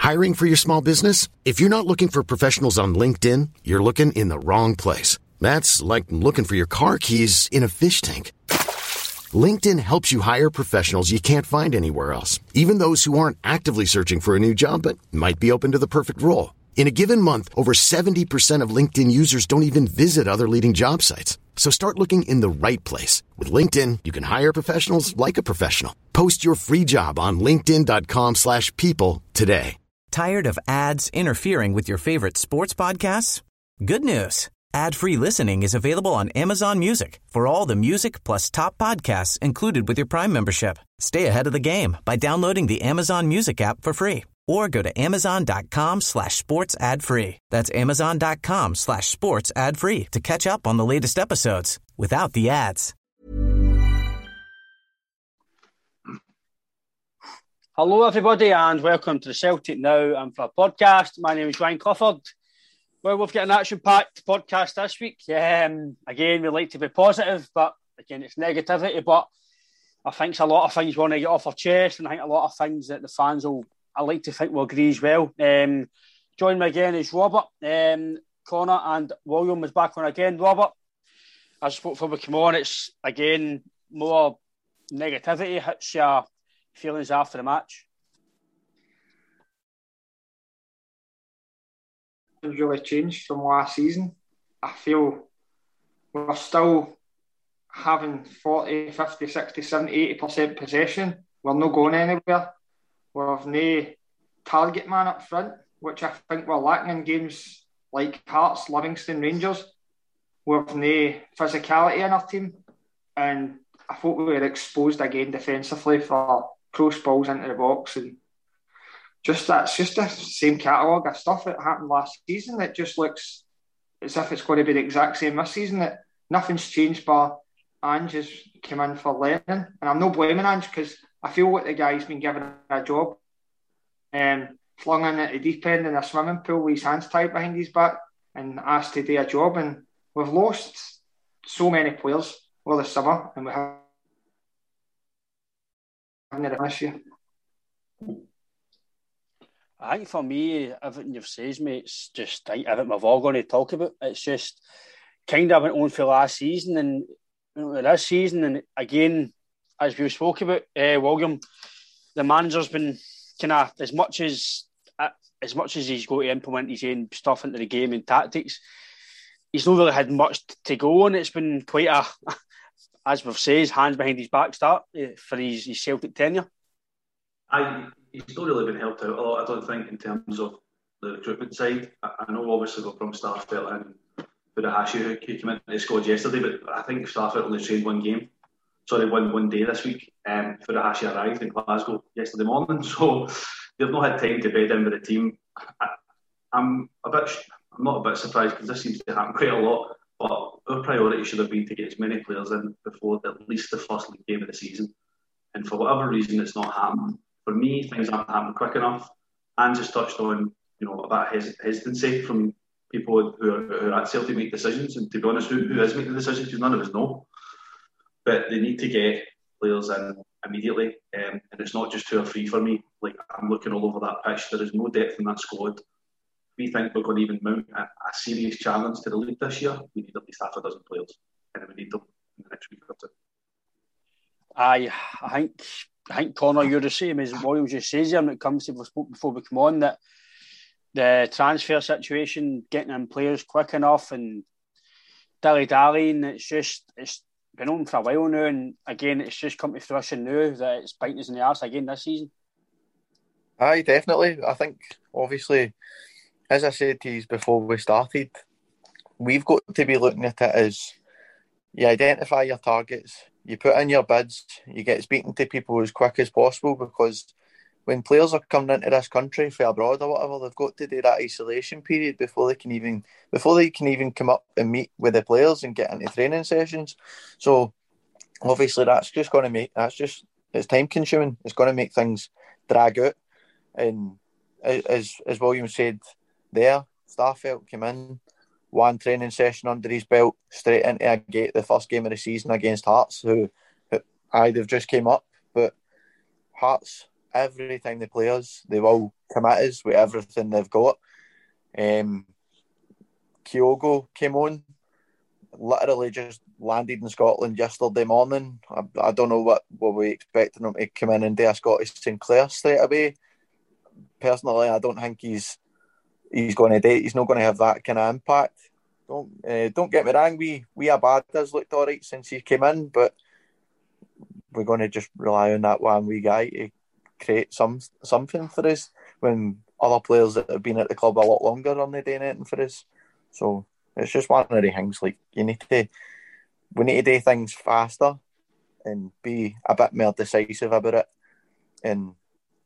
Hiring for your small business? If you're not looking for professionals on LinkedIn, you're looking in the wrong place. That's like looking for your car keys in a fish tank. LinkedIn helps you hire professionals you can't find anywhere else, even those who aren't actively searching for a new job but might be open to the perfect role. In a given month, over 70% of LinkedIn users don't even visit other leading job sites. So start looking in the right place. With LinkedIn, you can hire professionals like a professional. Post your free job on linkedin.com/people today. Tired of ads interfering with your favorite sports podcasts? Good news. Ad-free listening is available on Amazon Music for all the music plus top podcasts included with your Prime membership. Stay ahead of the game by downloading the Amazon Music app for free or go to amazon.com/sports ad free. That's amazon.com/sports ad free to catch up on the latest episodes without the ads. Hello everybody and welcome to the Celtic Now and for a podcast. My name is Ryan Clifford. Well, we've got an action-packed podcast this week. Again, we like to be positive, but again, it's negativity. But I think there's a lot of things we want to get off our chest, and I think a lot of things that the fans I like to think will agree as well. Join me again is Robert, Connor, and William is back on again. Robert, as I spoke before we come on, it's again more negativity. How's your feelings after the match? Really changed from last season. I feel we're still having 40, 50, 60, 70, 80% possession. We're not going anywhere. We've no target man up front, which I think we're lacking in games like Hearts, Livingston, Rangers. We've no physicality in our team, and I thought we were exposed again defensively for cross balls into the box, and that's just the same catalogue of stuff that happened last season. It just looks as if it's going to be the exact same this season. That nothing's changed, but Ange has come in for Lennon, and I'm not blaming Ange because I feel like the guy's been given a job, flung in at the deep end in a swimming pool with his hands tied behind his back and asked to do a job. And we've lost so many players over the summer, and we haven't this year. I think for me, everything you've said, mate, it's just everything we've all going to talk about. It's just kind of went on for last season and this season, and again, as we spoke about, William, the manager's been kind of as much as he's got to implement his own stuff into the game and tactics, he's not really had much to go on. It's been quite a, as we've said, hands behind his back start for his Celtic tenure. He's not really been helped out a lot, I don't think, in terms of the recruitment side. I know obviously we're from Starfelt and Furuhashi who came into the squad yesterday, but I think Starfelt only trained one day this week. Furuhashi arrived in Glasgow yesterday morning, so they've not had time to bed in with the team. I'm not a bit surprised because this seems to happen quite a lot, but our priority should have been to get as many players in before at least the first league game of the season. And for whatever reason, it's not happening. For me, things aren't happening quick enough. And just touched on, about hesitancy from people who are at Celtic make decisions. And to be honest, who is making the decisions? Because none of us know. But they need to get players in immediately. And it's not just 2 or 3 for me. Like, I'm looking all over that pitch. There is no depth in that squad. We think we're going to even mount a serious challenge to the league this year. We need at least half a dozen players. And we need them in the next week or two. I think, Connor, you're the same as Williams just says here when it comes to, we spoke before we come on, that the transfer situation, getting in players quick enough and dilly-dallying, it's been on for a while now, and again, it's just come to fruition now that it's biting us in the arse again this season. Aye, definitely. I think, obviously, as I said to you before we started, we've got to be looking at it as you identify your targets, you put in your bids, you get speaking to people as quick as possible, because when players are coming into this country from abroad or whatever, they've got to do that isolation period before they can even come up and meet with the players and get into training sessions. So obviously it's time consuming. It's going to make things drag out. And as William said there, Starfelt came in, one training session under his belt, straight into the first game of the season against Hearts, who they've just came up, but Hearts, every time they play us, they will committees with everything they've got. Kyogo came on, literally just landed in Scotland yesterday morning. I don't know what we expecting him to come in and do a Scottish Sinclair straight away. Personally, I don't think he's going to do it. He's not going to have that kind of impact. Don't get me wrong, we Abada's looked all right since he came in, but we're going to just rely on that one wee guy to create something for us when other players that have been at the club a lot longer aren't doing anything for us. So it's just one of the things, like we need to do things faster and be a bit more decisive about it, and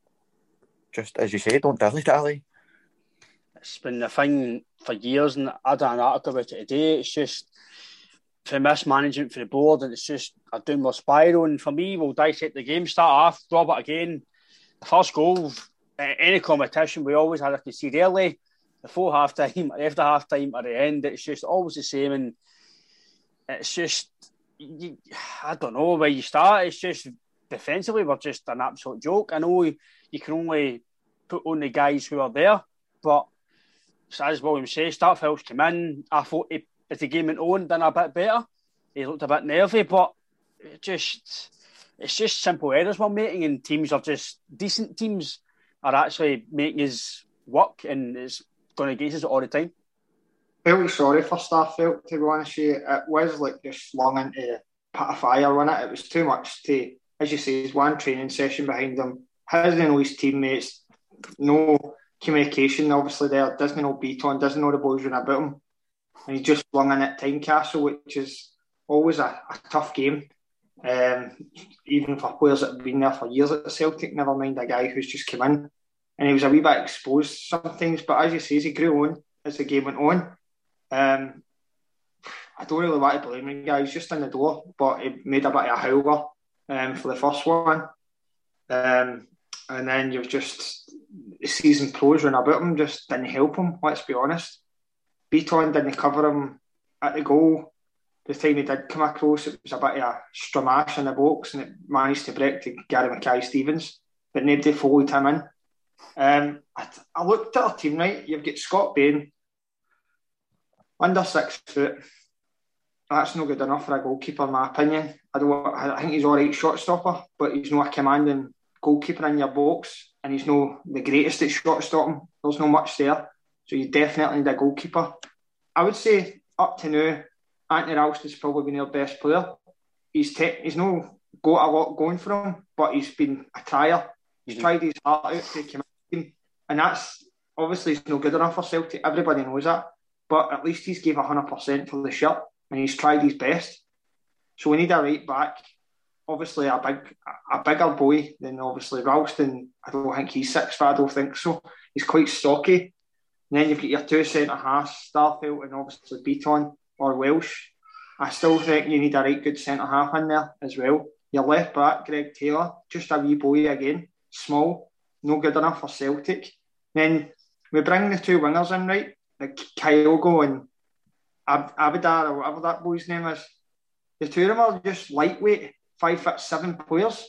just as you say, don't dilly-dally. It's been a thing for years, and I did an article about it today. It's just for mismanagement for the board, and it's just a downward spiral. And for me, we'll dissect the game. Start off, Robert again. The first goal, any competition, we always had to concede early, before half time, after half time, at the end. It's just always the same, and it's just I don't know where you start. It's just defensively, we're just an absolute joke. I know you can only put on the guys who are there, but as William says, Starfelt came in. I thought as the game went on, done a bit better. He looked a bit nervy, but it's just simple errors we're making, and teams are just decent teams are actually making us work, and it's going against us all the time. Really sorry for Starfelt, to be honest with you. It was like just slung into a pit of fire, wasn't it? It was too much to, as you say, there's one training session behind him. Hasn't know his teammates, no communication obviously there, doesn't know Beaton, doesn't know the boys running about him, and he's just flung in at Tynecastle, which is always a tough game, even for players that have been there for years at Celtic, never mind a guy who's just come in, and he was a wee bit exposed sometimes, but as you say, he grew on as the game went on. I don't really want to blame him, guys, just in the door, but he made a bit of a howler for the first one, and then you've just seasoned pros running about him, just didn't help him, let's be honest. Beaton didn't cover him at the goal. The time he did come across, it was a bit of a stramash in the box, and it managed to break to Gary Mackay-Stevens, but nobody followed him in. I looked at our team, right? You've got Scott Bain, under 6 foot. That's not good enough for a goalkeeper, in my opinion. I think he's all right shot stopper, but he's not a commanding goalkeeper in your box, and he's not the greatest at shot stopping. There's not much there, so you definitely need a goalkeeper. I would say up to now, Anthony Ralston's probably been our best player. He's not got a lot going for him, but he's been a trier. He's tried his heart out to come in, and that's obviously it's not good enough for Celtic. Everybody knows that, but at least he's gave 100% for the shirt, and he's tried his best. So we need a right back. Obviously, a bigger boy than obviously Ralston. I don't think he's 6'4", I don't think so. He's quite stocky. And then you've got your two centre-halves, Starfelt and obviously Beaton or Welsh. I still think you need a right good centre-half in there as well. Your left back, Greg Taylor, just a wee boy again, small, no good enough for Celtic. Then we bring the two wingers in, right? Like Kyogo and Abadar, or whatever that boy's name is. The two of them are just lightweight, 5'7" players.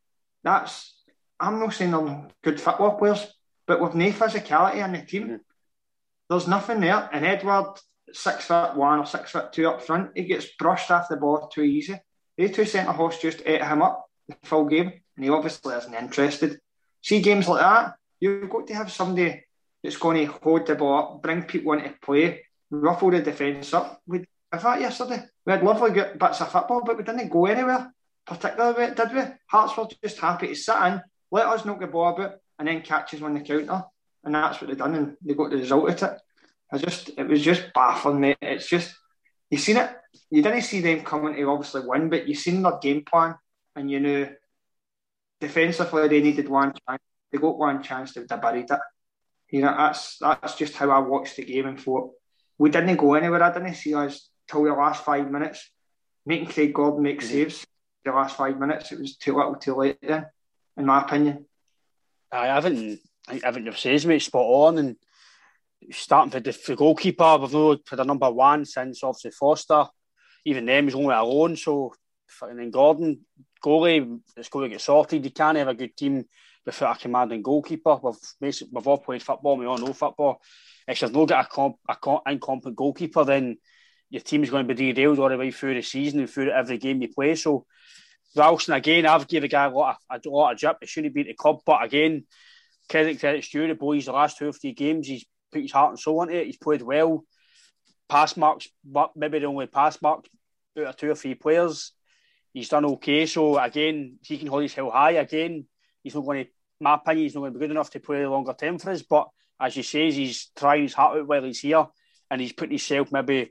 I'm not saying they're good football players, but with no physicality in the team, there's nothing there. And Edward, 6'1" or 6'2" up front, he gets brushed off the ball too easy. They two centre-halves just ate him up the full game, and he obviously isn't interested. See games like that, you've got to have somebody that's going to hold the ball up, bring people into play, ruffle the defence up. We had that yesterday. We had lovely good bits of football, but we didn't go anywhere, particularly, did we? Hearts were just happy to sit in, let us knock the ball about, and then catch us on the counter. And that's what they done, and they got the result at it. It was just baffling, mate. It's just, you seen it, you didn't see them coming to obviously win, but you seen their game plan, and you knew defensively they needed one chance. They got one chance, they would have buried it. You know, that's just how I watched the game and thought, we didn't go anywhere. I didn't see us till the last 5 minutes making Craig Gordon make saves. The last 5 minutes, it was too little, too late then, in my opinion. I think you've said, mate, spot on. And starting for the goalkeeper, we've not had a number one since obviously Foster. Even them is only alone. So, and then Gordon, goalie, it's going to get sorted. You can't have a good team without a commanding goalkeeper. We've all played football, we all know football. If you've not got a incompetent goalkeeper, then your team's going to be derailed all the way through the season and through every game you play. So Ralston, again, I've given the guy a lot of jip. He shouldn't be at the club, but again, credit's due. The boys, the last 2 or 3 games, he's put his heart and soul into it. He's played well. Pass marks, but maybe the only pass mark out of 2 or 3 players. He's done okay. So again, he can hold his head high. Again, he's not going to, my opinion, he's not going to be good enough to play longer term for us. But as you say, he's trying his heart out while he's here, and he's put himself maybe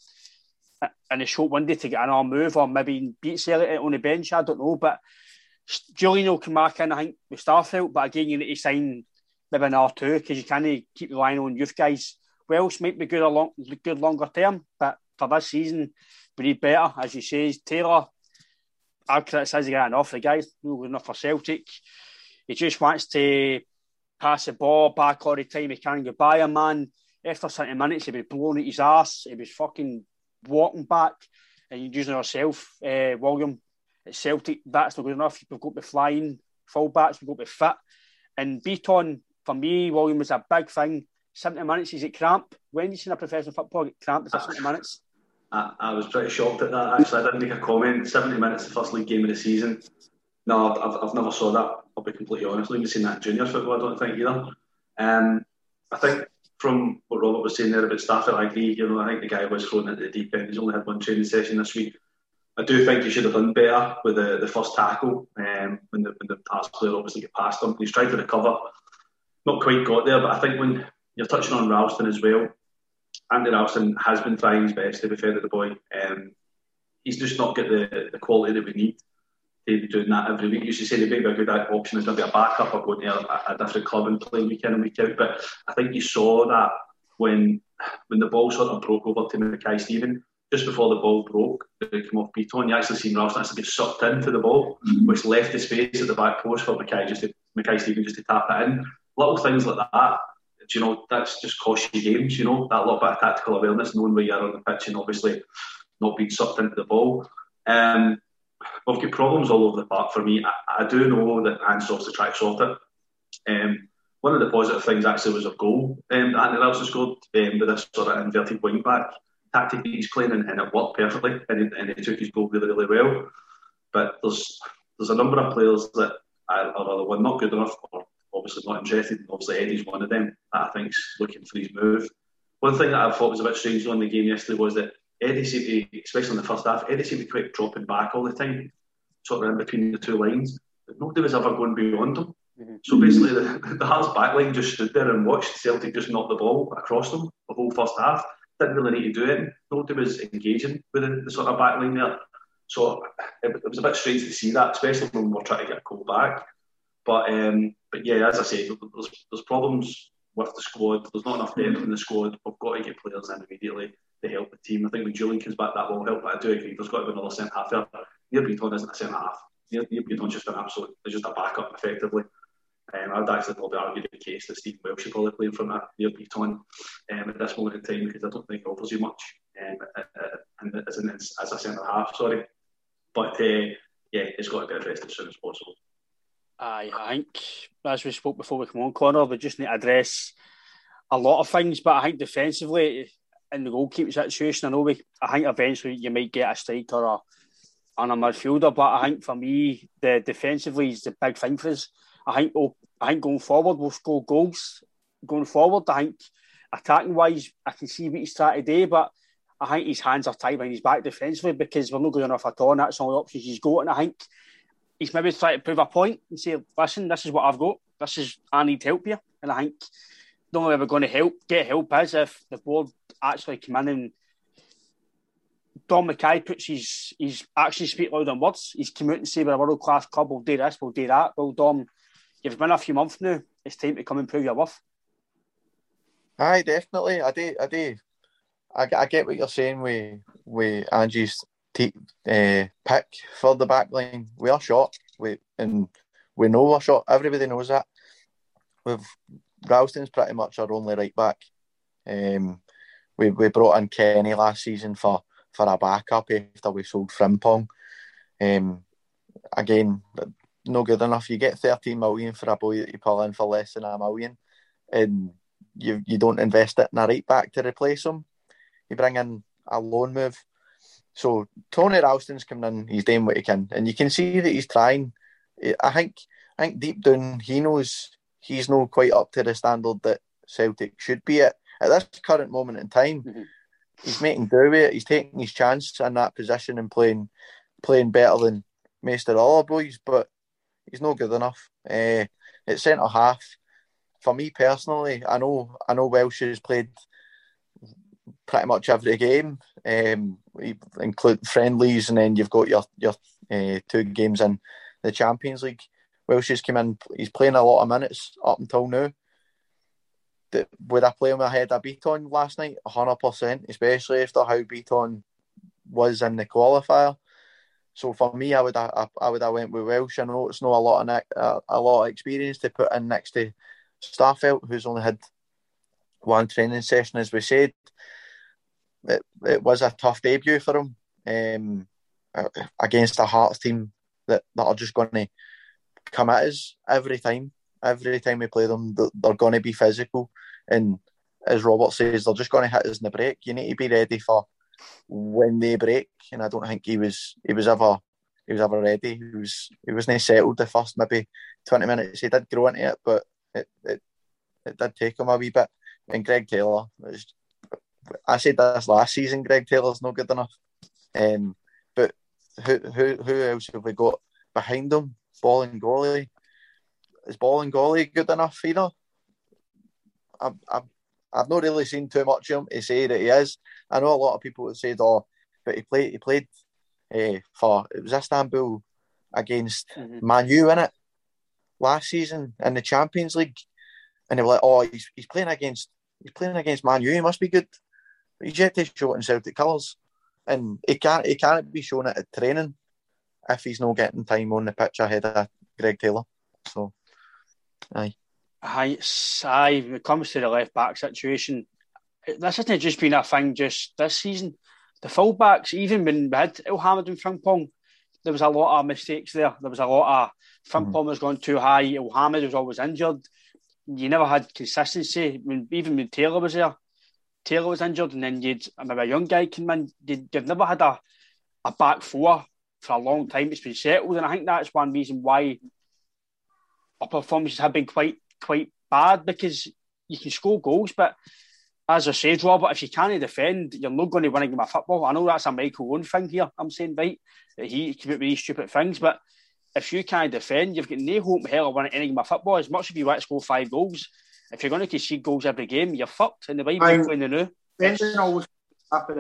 in a short window to get another move, or maybe beat Celtic on the bench. I don't know, but Julian will come back in, I think, with Starfelt. But again, you need to sign maybe an R2 because you can't keep relying on youth guys. Welsh might be good longer term, but for this season, we need better. As you say, Taylor, I've criticised the guy enough. The guy's not good enough for Celtic. He just wants to pass the ball back all the time. He can't get by a man. After 70 minutes, he'd be blowing at his arse. He was fucking walking back. And you're using yourself, William, at Celtic. That's not good enough. We've got to be flying fullbacks. We've got to be fit. And Beaton, for me, William, was a big thing. 70 minutes, is it cramp? When you see a professional football get cramp for 70 minutes? I was pretty shocked at that, actually. I didn't make a comment. 70 minutes, the first league game of the season. No, I've never saw that. I'll be completely honest. I've even seen that in junior football, I don't think, either. I think from what Robert was saying there about Stafford, I agree. I think the guy was thrown into the deep end. He's only had 1 training session this week. I do think he should have done better with the first tackle when the pass player obviously got past him. He's tried to recover. Not quite got there, but I think when you're touching on Ralston as well, Andy Ralston has been trying his best, to be fair to the boy. He's just not got the quality that we need to be doing that every week. You used to say the big good option is maybe a backup or going to a different club and playing week in and week out. But I think you saw that when the ball sort of broke over to Mackay-Steven, just before the ball broke, it came off Beaton, you actually seen Ralston actually get sucked into the ball, which left the space at the back post for Mackay-Steven just to tap it in. Little things like that, that's just cost you games, that little bit of tactical awareness, knowing where you're on the pitch and obviously not being sucked into the ball. We've got problems all over the park for me. I do know that Ansof's the track sorted. One of the positive things actually was a goal that Andy Ralston scored with this sort of inverted wing back tactic that he's playing, and it worked perfectly, and he took his goal really, really well. But there's a number of players that are either one, not good enough, or obviously not interested. Obviously Eddie's one of them that I think's looking for his move. One thing that I thought was a bit strange on the game yesterday was that Eddie seemed to, especially in the first half, Eddie seemed to quite dropping back all the time, sort of in between the 2 lines. But nobody was ever going beyond him. Mm-hmm. So basically the Hearts back line just stood there and watched Celtic just knock the ball across them the whole first half. Didn't really need to do it. Nobody was engaging with the sort of back line there. So it was a bit strange to see that, especially when we're trying to get a goal back. But yeah, as I say, there's problems with the squad. There's not enough depth in the squad. We've got to get players in immediately to help the team. I think when Julian comes back, that will help. But I do agree, there's got to be another centre half there. Neil Beaton isn't a centre half. Neil Beaton's just an absolute, just a backup, effectively. I would actually probably argue the case that Stephen Welsh should probably play in front of Neil Beaton at this moment in time, because I don't think he offers you much as a centre half. Sorry, but yeah, it's got to be addressed as soon as possible. I think, as we spoke before we come on, Connor, we just need to address a lot of things. But I think defensively, in the goalkeeping situation, I think eventually you might get a striker and a midfielder. But I think for me, the defensively is the big thing for us. I think going forward, we'll score goals. Going forward, I think attacking-wise, I can see what he's trying to do, but I think his hands are tied behind his back defensively because we're not good enough at all, and that's all the options he's got. And I think he's maybe trying to prove a point and say, listen, this is what I've got. I need help here. And I think the only way we're going to get help is if the board actually come in and Dom Mackay puts his actions speak louder than words. He's come out and say, we're a world-class club, we'll do this, we'll do that. Well, Dom, you've been a few months now. It's time to come and prove your worth. Aye, definitely. I do. I get what you're saying with Angie's pick for the back line. We are short. We know we're short. Everybody knows that. Ralston's pretty much our only right back. We brought in Kenny last season for a backup after we sold Frimpong. Again, no good enough. You get 13 million for a boy that you pull in for less than $1 million, and you don't invest it in a right back to replace him. You bring in a loan move. So Tony Ralston's coming in, he's doing what he can, and you can see that he's trying. I think deep down he knows he's not quite up to the standard that Celtic should be at this current moment in time. Mm-hmm. He's making do with it. He's taking his chance in that position and playing better than most of the other boys, but he's not good enough. At centre half, for me personally, I know Welsh has played pretty much every game, include friendlies, and then you've got your 2 games in the Champions League. Welsh has come in, he's playing a lot of minutes up until now. Would I play him ahead of Beaton last night? 100%, especially after how Beaton was in the qualifier. So for me, I would have went with Welsh. I know it's not a lot of experience to put in next to Starfelt, who's only had one training session, as we said. It was a tough debut for him against a Hearts team that are just going to come at us every time. Every time we play them, they're going to be physical, and as Robert says, they're just going to hit us in the break. You need to be ready for when they break, and I don't think he was ever ready. He wasn't settled the first maybe 20 minutes. He did grow into it, but it did take him a wee bit. And Greg Taylor, I said this last season, Greg Taylor's not good enough. But who else have we got behind him? Bolingoli. Is Bolingoli good enough either? I've not really seen too much of him to say that he is. I know a lot of people have said, but he played for, it was Istanbul against Man U, innit? Last season in the Champions League. And they were like, he's playing against Man U, he must be good. But he's yet to show it in Celtic colours. And he can't be shown it at training if he's not getting time on the pitch ahead of Greg Taylor. So, aye. When it comes to the left back situation, this hasn't just been a thing just this season. The full-backs, even when we had Ilhamid and Frimpong, there was a lot of mistakes there. There was a lot of Frimpong was going too high, Ilhamid was always injured. You never had consistency. Even when Taylor was there, Taylor was injured, and then you'd maybe a young guy came in. You've never had a back four for a long time. It's been settled, and I think that's one reason why our performances have been quite bad, because you can score goals, but as I said, Robert, if you can't defend, you're not going to win a game of football. I know that's a Michael Owen thing here, I'm saying, right? He came out with these stupid things, but if you can't defend, you've got no hope in hell of winning any game of football. As much as you want to score 5 goals, if you're going to concede goals every game, you're fucked. And the way people in the new. Defending always happens.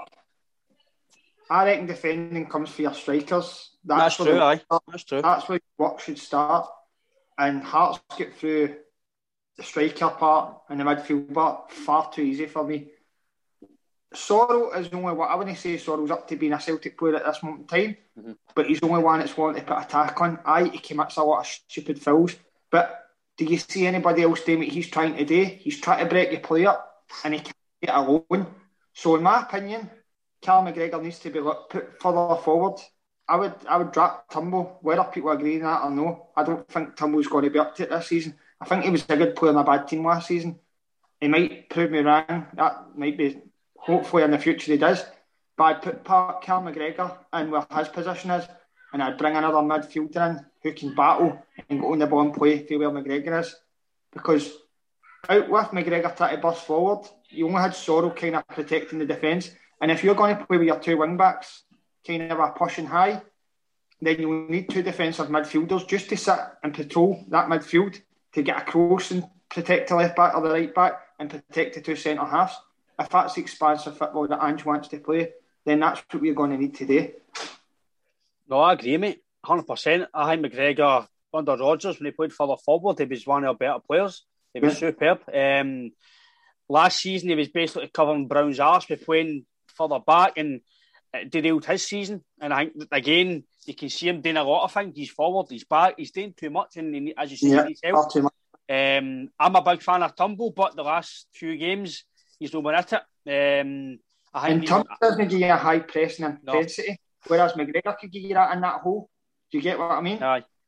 I reckon defending comes for your strikers. That's true, aye. That's true. That's where work should start. And Hearts get through the striker part and the midfield part far too easy for me. Sorrell is the only one. I wouldn't say Sorrell's up to being a Celtic player at this moment in time, but he's the only one that's wanting to put attack on. He commits a lot of stupid fouls, but do you see anybody else doing what he's trying to do? He's trying to break your play up and he can't get alone. So in my opinion, Callum McGregor needs to be put further forward. I would drop Turnbull, whether people agree with that or no. I don't think Turnbull's going to be up to it this season. I think he was a good player in a bad team last season. He might prove me wrong. That might be, hopefully in the future he does. But I'd put Callum McGregor in where his position is, and I'd bring another midfielder in who can battle and go on the ball and play to where McGregor is. Because out with McGregor trying to burst forward, you only had Sorrell kind of protecting the defence. And if you're going to play with your 2 wing-backs, kind of a pushing high, then you'll need 2 defensive midfielders just to sit and patrol that midfield to get across and protect the left back or the right back and protect the 2 centre halves. If that's the expansive football that Ange wants to play, then that's what we're going to need to do. No, I agree, mate. 100%. I think McGregor, under Rodgers, when he played further forward, he was one of our better players. He was superb. Last season, he was basically covering Brown's arse by playing further back, and it derailed his season. And I think, again, you can see him doing a lot of things. He's forward, he's back, he's doing too much, and as you say, he needs help. Too much. I'm a big fan of Turnbull, but the last few games, he's not been at it. I think Turnbull doesn't give you a high pressing intensity, whereas McGregor could give you that in that hole. Do you get what I mean? Aye.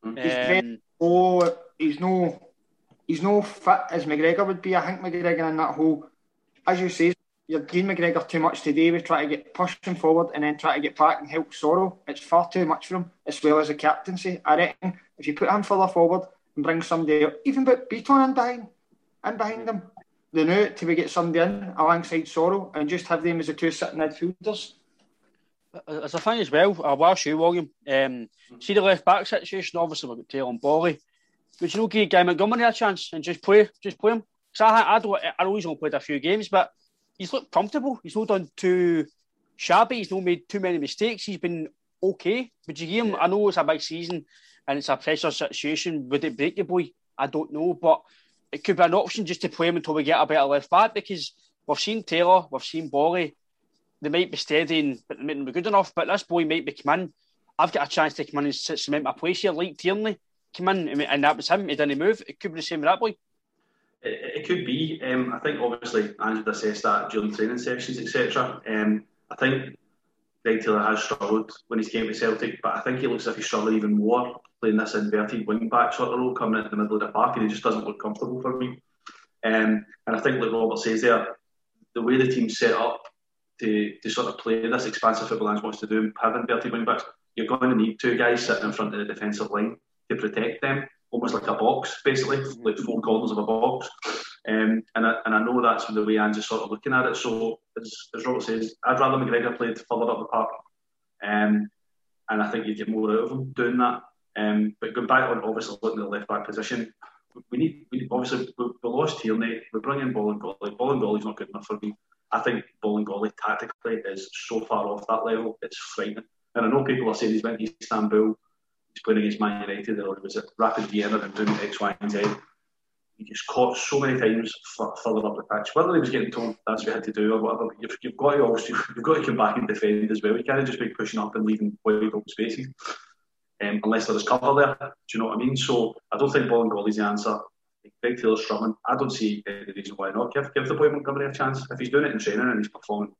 He's no fit as McGregor would be. I think McGregor in that whole, as you say, you're giving McGregor too much today. We try to push him forward and then try to get back and help Sorrow. It's far too much for him, as well as the captaincy. I reckon if you put him further forward and bring somebody out, even put Beaton in behind him, the new till we get somebody in alongside Sorrow and just have them as the two sitting midfielders. As a thing as well, I'll ask you, William. See the left back situation. Obviously, we've got Taylor and Bolly. Would you not give Guy Montgomery a chance and just play him? Because I know he's only played a few games, but he's looked comfortable. He's not done too shabby. He's not made too many mistakes. He's been okay. Would you give him? I know it's a big season and it's a pressure situation. Would it break the boy? I don't know, but it could be an option just to play him until we get a better left back, because we've seen Taylor, we've seen Bolly. They might be steady, but they mightn't be good enough. But this boy might be come in. I've got a chance to come in and cement my place here, like Tierney came in, and that was him. He didn't move. It could be the same with that boy. It could be. I think obviously Andrew assessed that during training sessions, etc. I think Greg Taylor has struggled when he's came to Celtic, but I think he looks as if he's struggled even more playing this inverted wing back sort of role, coming into the middle of the park, and he just doesn't look comfortable for me. And I think, like Robert says there, the way the team's set up to sort of play this expansive football Ange wants to do and have inverted wing backs, you're going to need two guys sitting in front of the defensive line to protect them, almost like a box, basically, like four corners of a box. And I know that's the way Ange is sort of looking at it. So, as Robert says, I'd rather McGregor played further up the park. And I think you'd get more out of him doing that. But going back on, obviously, looking at the left back position, we obviously, we lost Tierney, we bring in Bolingoli. Bolingoli's not good enough for me. I think Bolingoli tactically is so far off that level, it's frightening. And I know people are saying he's went to Istanbul, he's playing against Man United, or was it Rapid Vienna and doing X, Y, and Z. He gets caught so many times further up the pitch. Whether he was getting told that's what he had to do or whatever, you've got to come back and defend as well. You can't just be pushing up and leaving wide open spaces, unless there is cover there. Do you know what I mean? So I don't think Bolingoli's the answer. Greg Taylor's struggling. I don't see any reason why not. Give the boy Montgomery a chance. If he's doing it in training and he's performing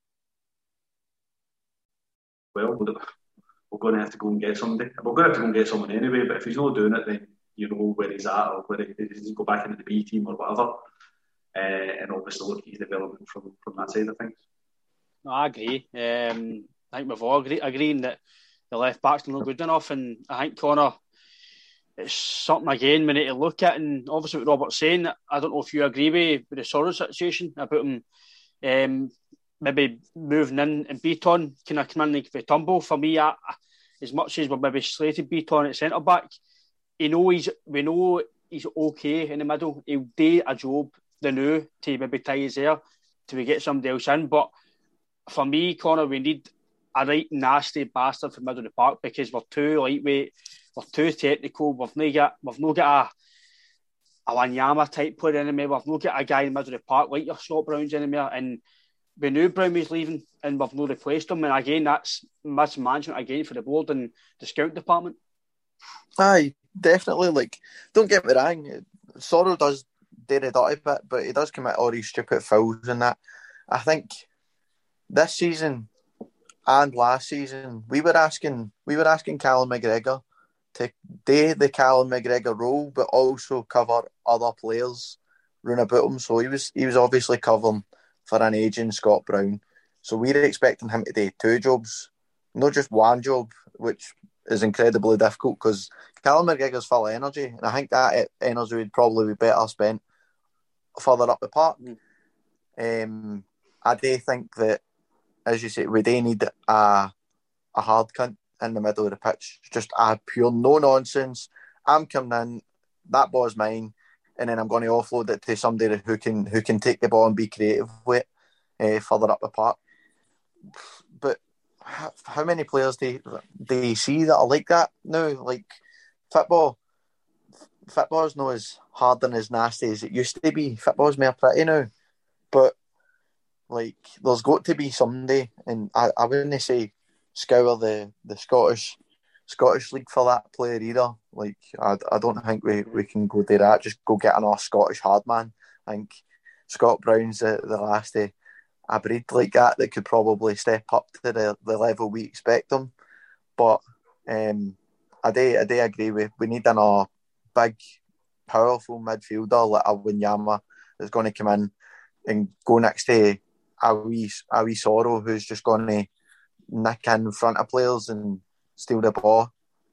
well, we're going to have to go and get somebody. We're going to have to go and get someone anyway, but if he's not doing it, then you know where he's at, or where he's go back into the B team or whatever, and obviously look at his development from that side of things. No, I agree. I think we've all agreeing that the left back's not good enough, and I think Connor, it's something again we need to look at. And obviously what Robert's saying, I don't know if you agree with the Sorrow situation about him maybe moving in and Beaton kind of coming in like Vertumbo. For me, as much as we're maybe slated Beaton at centre back, we know he's okay in the middle. He'll do a job, the new, to maybe tie his hair till we get somebody else in. But for me, Connor, we need a right nasty bastard from the middle of the park, because we're too lightweight, we're too technical. We've not got a Wanyama type player anymore. We've not got a guy in the middle of the park like your Scott Brown's anymore. And we knew Brown was leaving and we've not replaced him. And again, that's mismanagement again for the board and the scout department. Aye, definitely. Like, don't get me wrong, Sorrow does do the dirty bit, but he does commit all these stupid fouls and that. I think this season and last season we were asking Callum McGregor to do the Callum McGregor role, but also cover other players round about him. So he was obviously covering for an aging Scott Brown. So we're expecting him to do two jobs, not just one job, which is incredibly difficult because Callum McGregor's full of energy, and I think that energy would probably be better spent further up the park. I do think that, as you say, we do need a hard cunt in the middle of the pitch, just a pure no nonsense. I'm coming in, that ball's mine, and then I'm going to offload it to somebody who can take the ball and be creative with it further up the park. But how many players do you see that are like that now? Like, football's not as hard and as nasty as it used to be. Football's more pretty now. But, like, there's got to be somebody, and I wouldn't say scour the Scottish League for that player either. Like, I don't think we can go do that. Just go get another Scottish hard man. I think Scott Brown's the last of a breed like that could probably step up to the level we expect him. But I I do agree with. We need a big, powerful midfielder like a Wanyama that's going to come in and go next to a wee Sorrow who's just going to nick in front of players and steal the ball.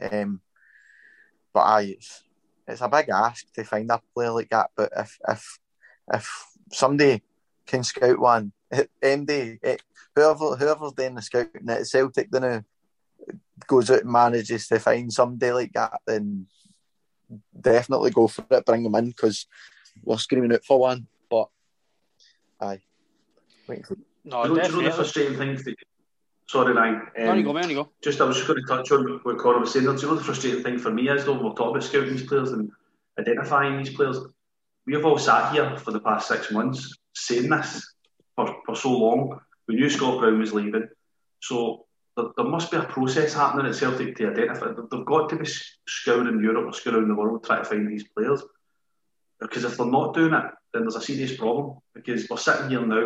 But it's a big ask to find a player like that. But if somebody can scout one, MD, whoever's doing the scouting at Celtic, then goes out and manages to find somebody like that, then definitely go for it, bring them in, because we're screaming out for one. But aye, no, do you know the frustrating thing? Sorry, Ryan. On you go. I was just going to touch on what Conor was saying. Do you know the frustrating thing for me is, though, we're talking about scouting these players and identifying these players. We have all sat here for the past 6 months saying this for so long. We knew Scott Brown was leaving, so there must be a process happening at Celtic to identify. They've got to be scouring Europe or scouring the world trying to find these players. Because if they're not doing it, then there's a serious problem. Because we're sitting here now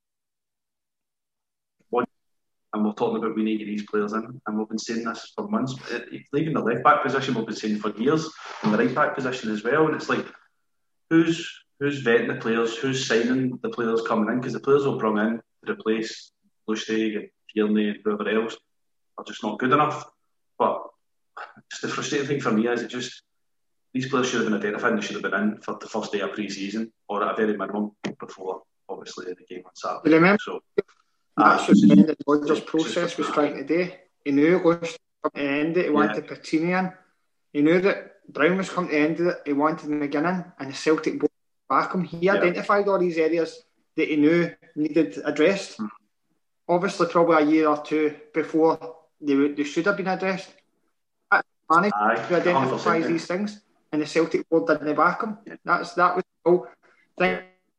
and we're talking about we need to get these players in, and we've been saying this for months. Leaving the left back position, we've been saying for years, and the right back position as well. And it's like, who's vetting the players? Who's signing the players coming in? Because the players will bring in to replace Lustig and Tierney and whoever else are just not good enough. But the frustrating thing for me is these players should have been identified and they should have been in for the first day of pre-season, or at a very minimum before, obviously, the game on Saturday. Remember, that's what the Rodgers process was trying to do. He knew it was coming to the end of it. He wanted Patini in. He knew that Brown was coming to the end of it. He wanted McGinn in, and the Celtic board back him. He identified all these areas that he knew needed addressed. Obviously, probably a year or two before they should have been addressed. Managed to identify these things, and the Celtic board didn't back him. That was the whole thing.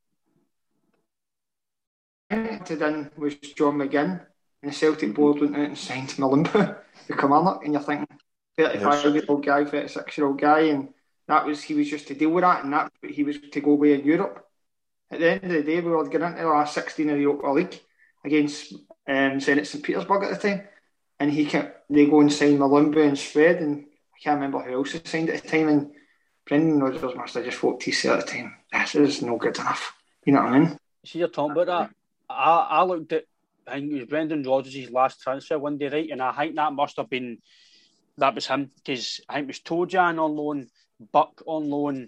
Then was John McGinn, and the Celtic board went out and signed Malumbu to Kilmarnock, and you're thinking 35-year-old guy, 36-year-old guy, and he was just to deal with that, and that he was to go away in Europe. At the end of the day, we were getting into the last 16 of the Europa League against Zenit St Petersburg at the time, and they go and sign Malumbu and Spread, and I can't remember who else had signed at the time, and Brendan Rodgers must have just thought to himself at the time, this is no good enough. You know what I mean? See, you're talking about that. I looked at, I think it was Brendan Rodgers' last transfer one day, right? And I think that must have been, that was him, because I think it was Tojan on loan, Buck on loan.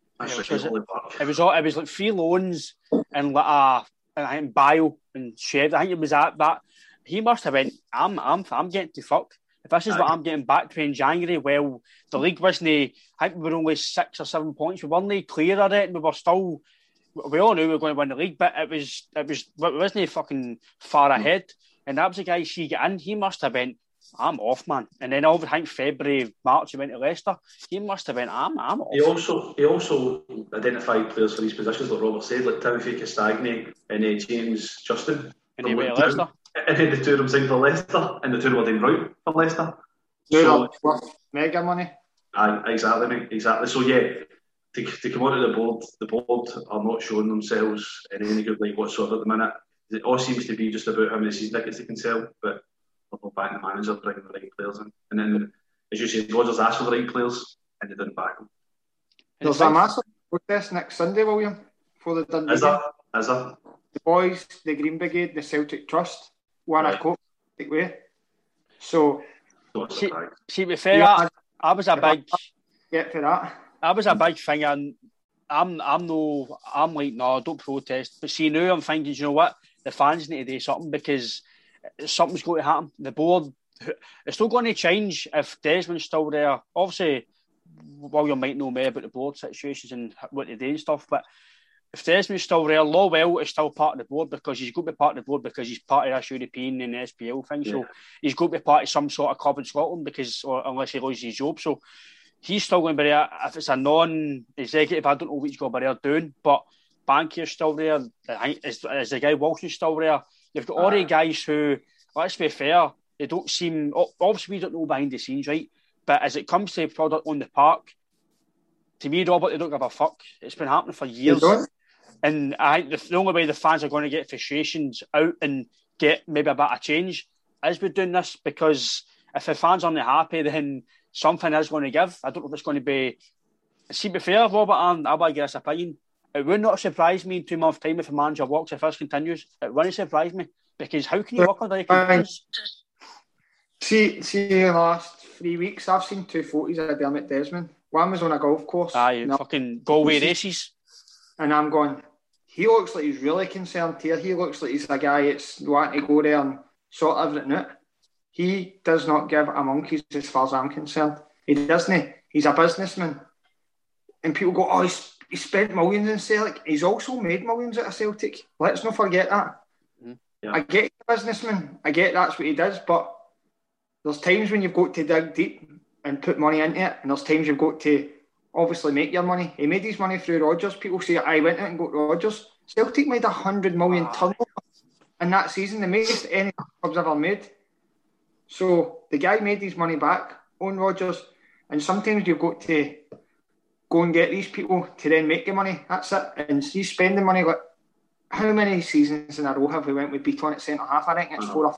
It was like 3 loans and like I think Bio and Shev. I think it was that he must have went, I'm getting to fuck. If this is what I'm getting back to in January, well, the league wasn't, I think we were only 6 or 7 points. We weren't clear of it, and we were still, we all knew we were going to win the league, but it wasn't fucking far ahead. And that was the guy she got in. He must have went, I'm off, man. And then over, I think February, March, he went to Leicester. He must have went, I'm off. He also identified players for these positions, like Robert said, like Timothy Castagni and James Justin. And he went to Leicester. And then the two of them signed for Leicester, and the two of them were doing right for Leicester. Mega money. Exactly, mate. Exactly. So yeah, to come onto the board are not showing themselves in any good light whatsoever at the minute. It all seems to be just about how many season tickets they can sell, but they're not backing the manager, bringing the right players in. And then, as you said, Rodgers asked for the right players, and they didn't back them. There's a massive protest next Sunday, William, for the Dundee game. Is there? The boys, the Green Brigade, the Celtic Trust, won a coat way. So, see, to be fair, I was a big get for that. I was a big thing, and I'm like, no, don't protest. But see, now I'm thinking, you know what? The fans need to do something, because something's going to happen. The board, it's still going to change if Desmond's still there. Obviously, William might know more about the board situations and what they do and stuff, but if Desmond's still there, Lowell is still part of the board, because he's got to be part of the board because he's part of this European and SPL thing. Yeah. So he's got to be part of some sort of club in Scotland, unless he loses his job. So he's still going to be there. If it's a non-executive, I don't know what he's going to be there doing, but Bankier's still there. Is the guy Wilson still there? You've got all the guys who, let's be fair, they don't seem, obviously we don't know behind the scenes, right? But as it comes to product on the park, to me, Robert, they don't give a fuck. It's been happening for years. And I think the only way the fans are going to get frustrations out and get maybe a bit of change is by doing this, because if the fans aren't happy, then something is going to give. I don't know if it's going to be. See, be fair, Robert, and I want to get this opinion. It would not surprise me in 2 months' time if a manager walks, if this continues. It wouldn't surprise me, because how can you work on like See, in the last 3 weeks, I've seen 2 photos of Dermot Desmond. One was on a golf course. Fucking Galway races. And I'm going, he looks like he's really concerned here. He looks like he's a guy that's wanting to go there and sort everything out. He does not give a monkey's as far as I'm concerned. He doesn't. He's a businessman. And people go, oh, he spent millions in Celtic. He's also made millions out of Celtic. Let's not forget that. Yeah. I get a businessman. I get that's what he does. But there's times when you've got to dig deep and put money into it. And there's times you've got to obviously make your money. He made his money through Rodgers. People say, I went out and got Rodgers. Celtic made 100 million turnover in that season, the most any club's ever made. So the guy made his money back on Rodgers. And sometimes you've got to go and get these people to then make the money. That's it. And he's spending money. Like, how many seasons in a row have we went with Beaton at centre half? I think it's 4 or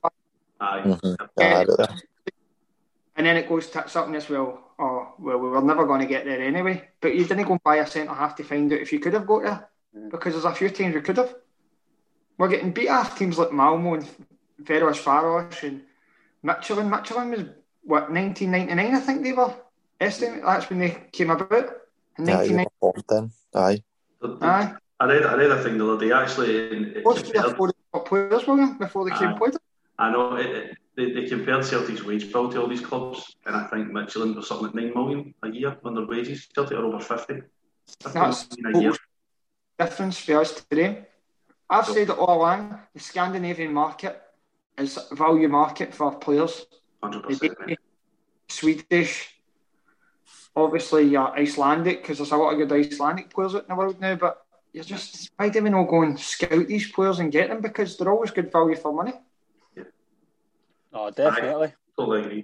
5. And then it goes to something as well. Oh, well, we were never going to get there anyway. But you didn't go and buy a centre half to find out if you could have got there. Because there's a few times we could have. We're getting beat off teams like Malmo and Ferencváros and Michelin. Michelin was, 1999, I think they were. That's when they came about. In 1999. Aye. I read a thing the other day, actually. What's the top players, William, before they came played? I know. They compared Celtic's wage bill to all these clubs, and I think Michelin was something like 9 million a year on their wages. Celtic are over 50. That's a year. Difference for us today. I've said it all along. The Scandinavian market is a value market for players. 100%. Swedish, obviously Icelandic, because there's a lot of good Icelandic players out in the world now. But you're just, why do we not go and scout these players and get them? Because they're always good value for money. Oh, definitely. Totally agree.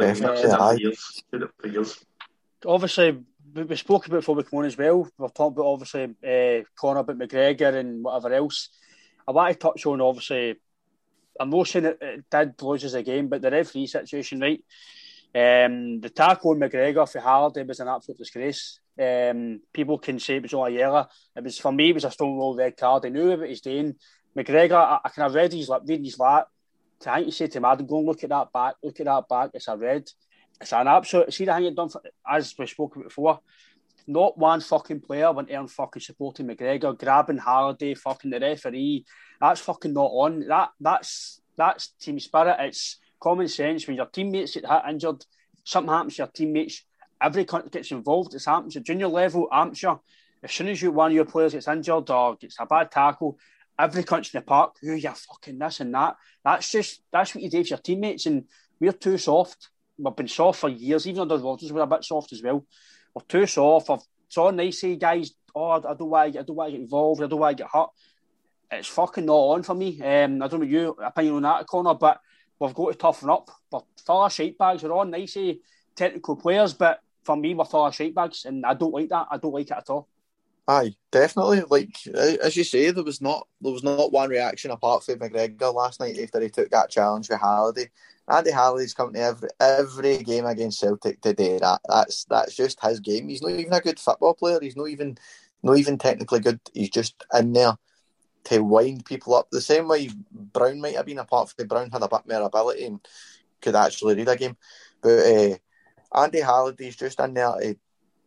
Years. Obviously, we spoke about before we come on as well. We've talked about, obviously, Conor, about McGregor and whatever else. I want to touch on, obviously, I'm not saying it did lose us a game, but the referee situation, right? The tackle on McGregor for Hardy was an absolute disgrace. People can say it was all a yellow. For me, it was a stonewall red card. I knew what he's doing. McGregor, I kind of read his lap. I think you say to him, Adam, go and look at that back. It's a red. It's an absolute. See the thing you've done, as we spoke about before. Not one fucking player went there and fucking supporting McGregor, grabbing Hardy, fucking the referee. That's fucking not on. That's team spirit. It's common sense. When your teammates get injured, something happens to your teammates. Every country gets involved. It happens at junior level, amateur. As soon as one of your players gets injured or gets a bad tackle, every country in the park, you're fucking this and that. That's what you do for your teammates, and we're too soft. We've been soft for years, even though the Rodgers were a bit soft as well. We're too soft. It's all nice, guys. Oh, I don't want to get involved. I don't want to get hurt. It's fucking not on for me. I don't know your opinion on that, Conor, but we've got to toughen up. We're full of shite bags. We're all nice, technical players, but for me, we're full of shite bags, and I don't like that. I don't like it at all. Aye, definitely. Like as you say, there was not one reaction apart from McGregor last night after he took that challenge with Halliday. Andy Halliday's come to every game against Celtic today. That's just his game. He's not even a good football player. He's not even technically good. He's just in there to wind people up. The same way Brown might have been, apart from Brown had a bit more ability and could actually read a game. But Andy Halliday's just in there to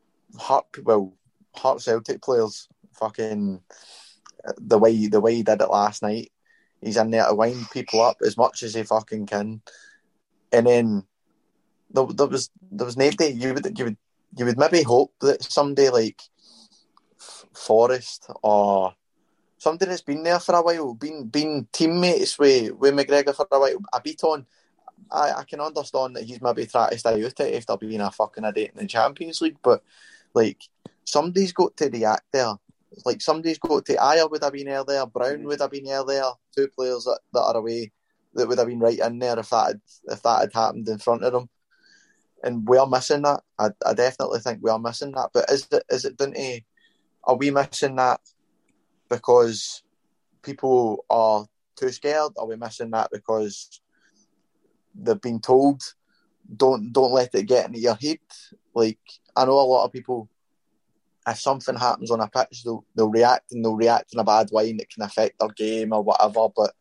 hurt Celtic players. Fucking the way he did it last night. He's in there to wind people up as much as he fucking can. And then there was nobody. You would maybe hope that somebody like Forrest or somebody that's been there for a while, been teammates with McGregor for a while, a beat on. I can understand that he's maybe trying to stay out it after being a fucking idiot in the Champions League, but like somebody's got to react there. Like somebody's got to. Ayer would have been there. Brown would have been there. Two players that are away that would have been right in there if that had happened in front of them. And we are missing that. I definitely think we are missing that. But is it down to? Are we missing that because people are too scared? Are we missing that because they've been told don't let it get into your head. Like, I know a lot of people, if something happens on a pitch, they'll react in a bad way and it can affect their game or whatever. But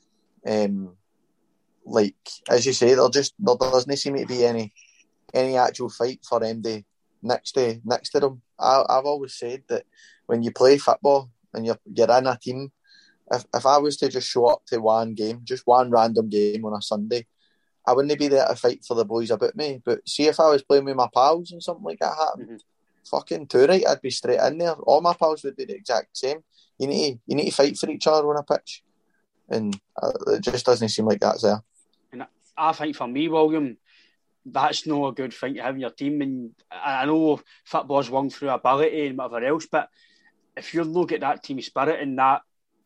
like as you say, there doesn't seem to be any actual fight for MD next to them. I've always said that when you play football and you're in a team, if I was to just show up to one game, just one random game on a Sunday, I wouldn't be there to fight for the boys about me. But see, if I was playing with my pals and something like that happened, fucking too right, I'd be straight in there. All my pals would be the exact same. You need to fight for each other on a pitch, and it just doesn't seem like that's there. And I think for me, William, that's not a good thing to have in your team. And I know football's won through ability and whatever else, but if you look at that team spirit and that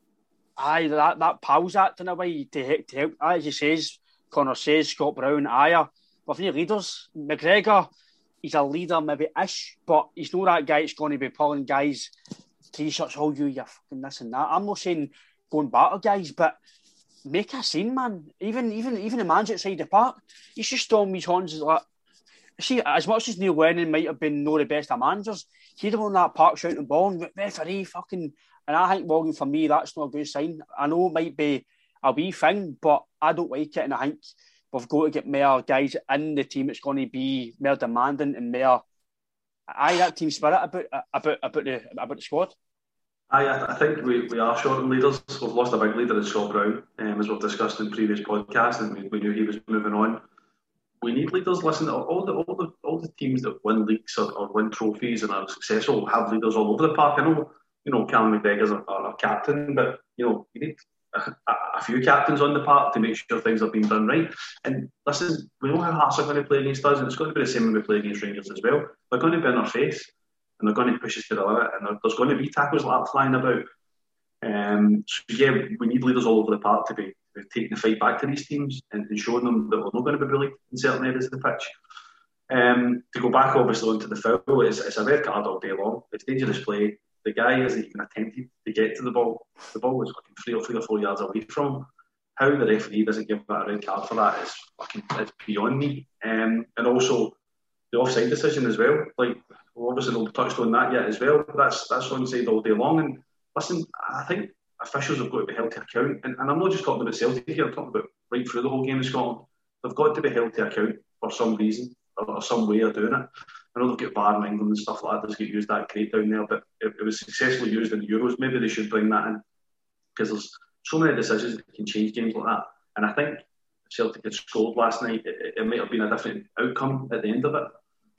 pals act in a way to help, as he says, Connor says, Scott Brown, Ajer, with new leaders. McGregor, he's a leader maybe-ish, but he's not that guy that's going to be pulling guys T-shirts, you're fucking this and that. I'm not saying go and batter guys, but make a scene, man. Even the manager outside the park, he's just on these horns. Like, see, as much as Neil Lennon might have been no the best of managers, he'd have on that park shouting ball and referee fucking. And I think, Morgan, for me, that's not a good sign. I know it might be a wee thing, but I don't like it, and I think we've got to get more guys in the team that's going to be more demanding and more. That team spirit about the squad. I think we are short on leaders. We've lost a big leader in Scott Brown, as we've discussed in previous podcasts, and we knew he was moving on. We need leaders. Listen, all the teams that win leagues or win trophies and are successful have leaders all over the park. I know, Callum McGregor's our captain, but you need a few captains on the park to make sure things are being done right. And listen, we know how Hearts are going to play against us, and it's going to be the same when we play against Rangers as well. They're going to be in our face, and they're going to push us to the limit, and there's going to be tackles like that flying about. We need leaders all over the park to be taking the fight back to these teams and showing them that we're not going to be bullied in certain areas of the pitch. To go back, obviously, onto the foul, it's a red card all day long. It's dangerous play. The guy hasn't even attempted to get to the ball. The ball was fucking 3 or 4 yards away from him. How the referee doesn't give that a red card for that is it's beyond me. And also the offside decision as well. Like, we've obviously not touched on that yet as well. That's onside all day long. And listen, I think officials have got to be held to account. And I'm not just talking about Celtic here. I'm talking about right through the whole game in Scotland. They've got to be held to account for some reason or some way of doing it. I know they've got VAR in England and stuff like that. Doesn't get used that great down there, but it was successfully used in the Euros. Maybe they should bring that in, because there's so many decisions that can change games like that. And I think if Celtic had scored last night, it might have been a different outcome at the end of it.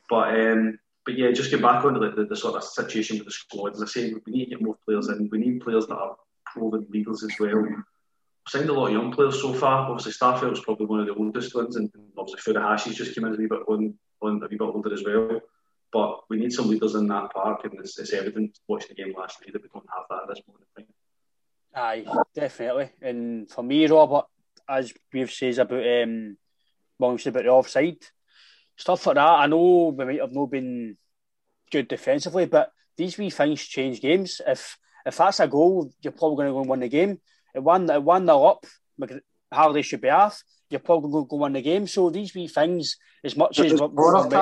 But yeah, just get back onto the sort of situation with the squad. As I say, we need to get more players in. We need players that are proven leaders as well. We've signed a lot of young players so far. Obviously, Starfelt's probably one of the oldest ones, and obviously Furuhashi's just came in a wee bit older as well. But we need some leaders in that park, and it's evident watching the game last night that we don't have that at this moment in time. Aye, definitely. And for me, Robert, as we've said about the offside stuff like that, I know we might have not been good defensively, but these wee things change games. If that's a goal, you're probably going to go and win the game. At 1-0 up, Harley should be off. You're probably going to go win the game. So these wee things, as much as it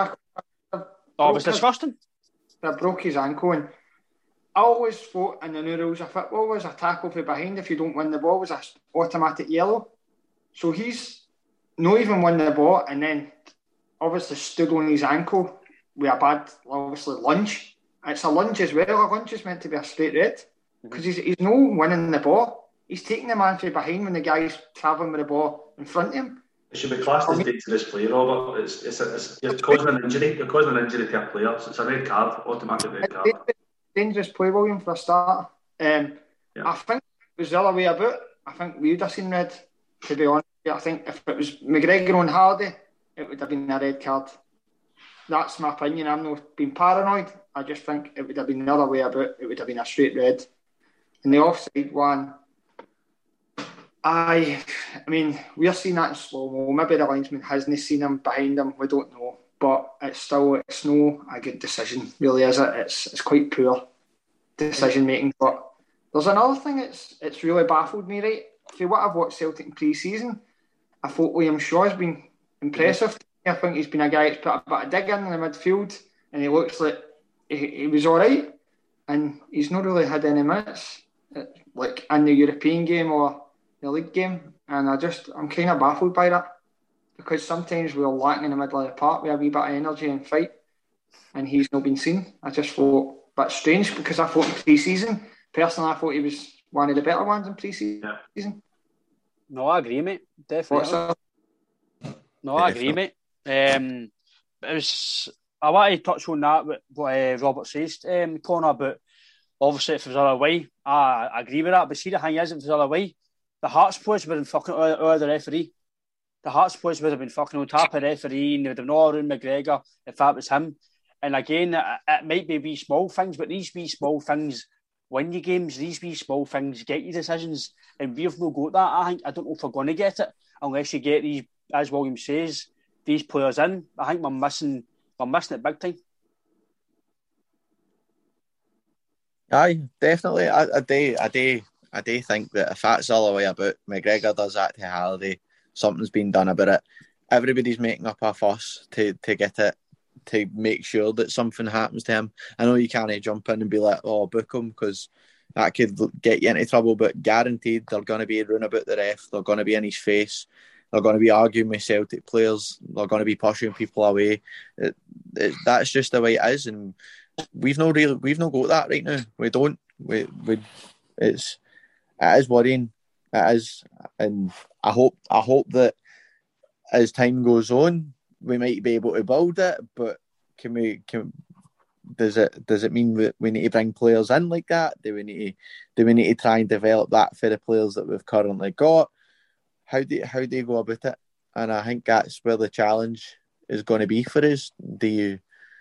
was disgusting. That broke his ankle, and I always thought in the new rules of football was a tackle from behind if you don't win the ball was an automatic yellow. So he's not even won the ball, and then obviously stood on his ankle with a bad, obviously, lunge. It's a lunge as well. A lunge is meant to be a straight red, because he's not winning the ball. He's taking the man from behind when the guy's travelling with the ball in front of him. It should be classed as dangerous play, Robert. It's causing an injury. You're causing an injury to a player. So it's a red card, automatic red card. Dangerous play, William, for a start. I think it was the other way about. I think we would have seen red, to be honest. I think if it was McGregor on Hardy, it would have been a red card. That's my opinion. I'm not being paranoid. I just think it would have been the other way about. It would have been a straight red. And the offside one, I mean, we're seeing that in slow-mo. Maybe the linesman hasn't seen him behind him. We don't know. But it's no a good decision, really, is it? It's quite poor decision-making. But there's another thing it's really baffled me, right? For what I've watched Celtic in pre-season, I thought Liam Shaw's been impressive. I think he's been a guy that's put a bit of dig in the midfield, and he looks like he was all right, and he's not really had any minutes like in the European game or the league game, and I'm kind of baffled by that, because sometimes we're lacking in the middle of the park with a wee bit of energy and fight, and he's not been seen. I just thought a bit strange, because I thought in pre-season, personally, I thought he was one of the better ones in pre-season. Yeah. No, I agree, mate. Definitely. I agree, mate. I want to touch on that, what Robert says, Connor, but obviously if it was other way, I agree with that. But see, the thing is, if it was other way, the Hearts boys would have been fucking over the referee. The Hearts boys would have been fucking on top of the referee, and they would have known Aaron McGregor if that was him. And again, it might be wee small things, but these wee small things win you games. These wee small things get you decisions, and we've not got that. I don't know if we're going to get it unless you get these, as William says, these players in. I think we're missing it big time. Aye, definitely. I do think that if that's all the way about, McGregor does that to Halliday, something's been done about it. Everybody's making up a fuss to get it, to make sure that something happens to him. I know you can't jump in and be like, oh, book him, because that could get you into trouble, but guaranteed they're going to be running about the ref, they're going to be in his face, they're going to be arguing with Celtic players, they're going to be pushing people away. That's just the way it is, and we've not got that right now. We don't. It is worrying. It is, and I hope that as time goes on, we might be able to build it. But does it mean that we need to bring players in like that? Do we need to try and develop that for the players that we've currently got? How do you go about it? And I think that's where the challenge is going to be for us. Do you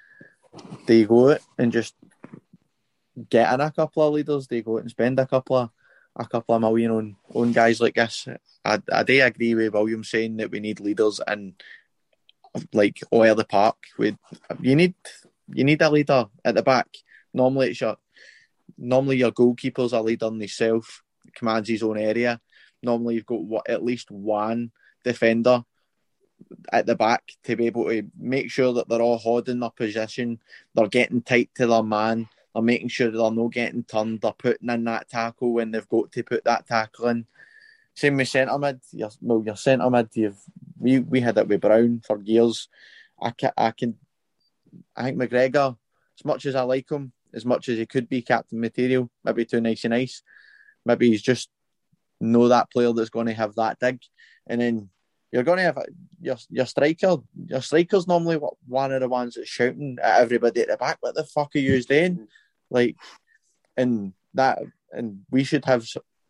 go out and just get in a couple of leaders? Do you go out and spend a couple of million on guys like this? I do agree with William saying that we need leaders in, like, all the park. You need a leader at the back. Normally your goalkeeper's a leader in himself, commands his own area. Normally you've got at least one defender at the back to be able to make sure that they're all holding their position, they're getting tight to their man, they're making sure they're not getting turned, they're putting in that tackle when they've got to put that tackle in. Same with centre mid. Your centre mid, we had it with Brown for years. I think McGregor, as much as I like him, as much as he could be captain material, maybe too nice and nice, maybe he's just know that player that's going to have that dig. And then you're going to have your striker. Your striker's normally one of the ones that's shouting at everybody at the back, what the fuck are you doing? Like, and we should have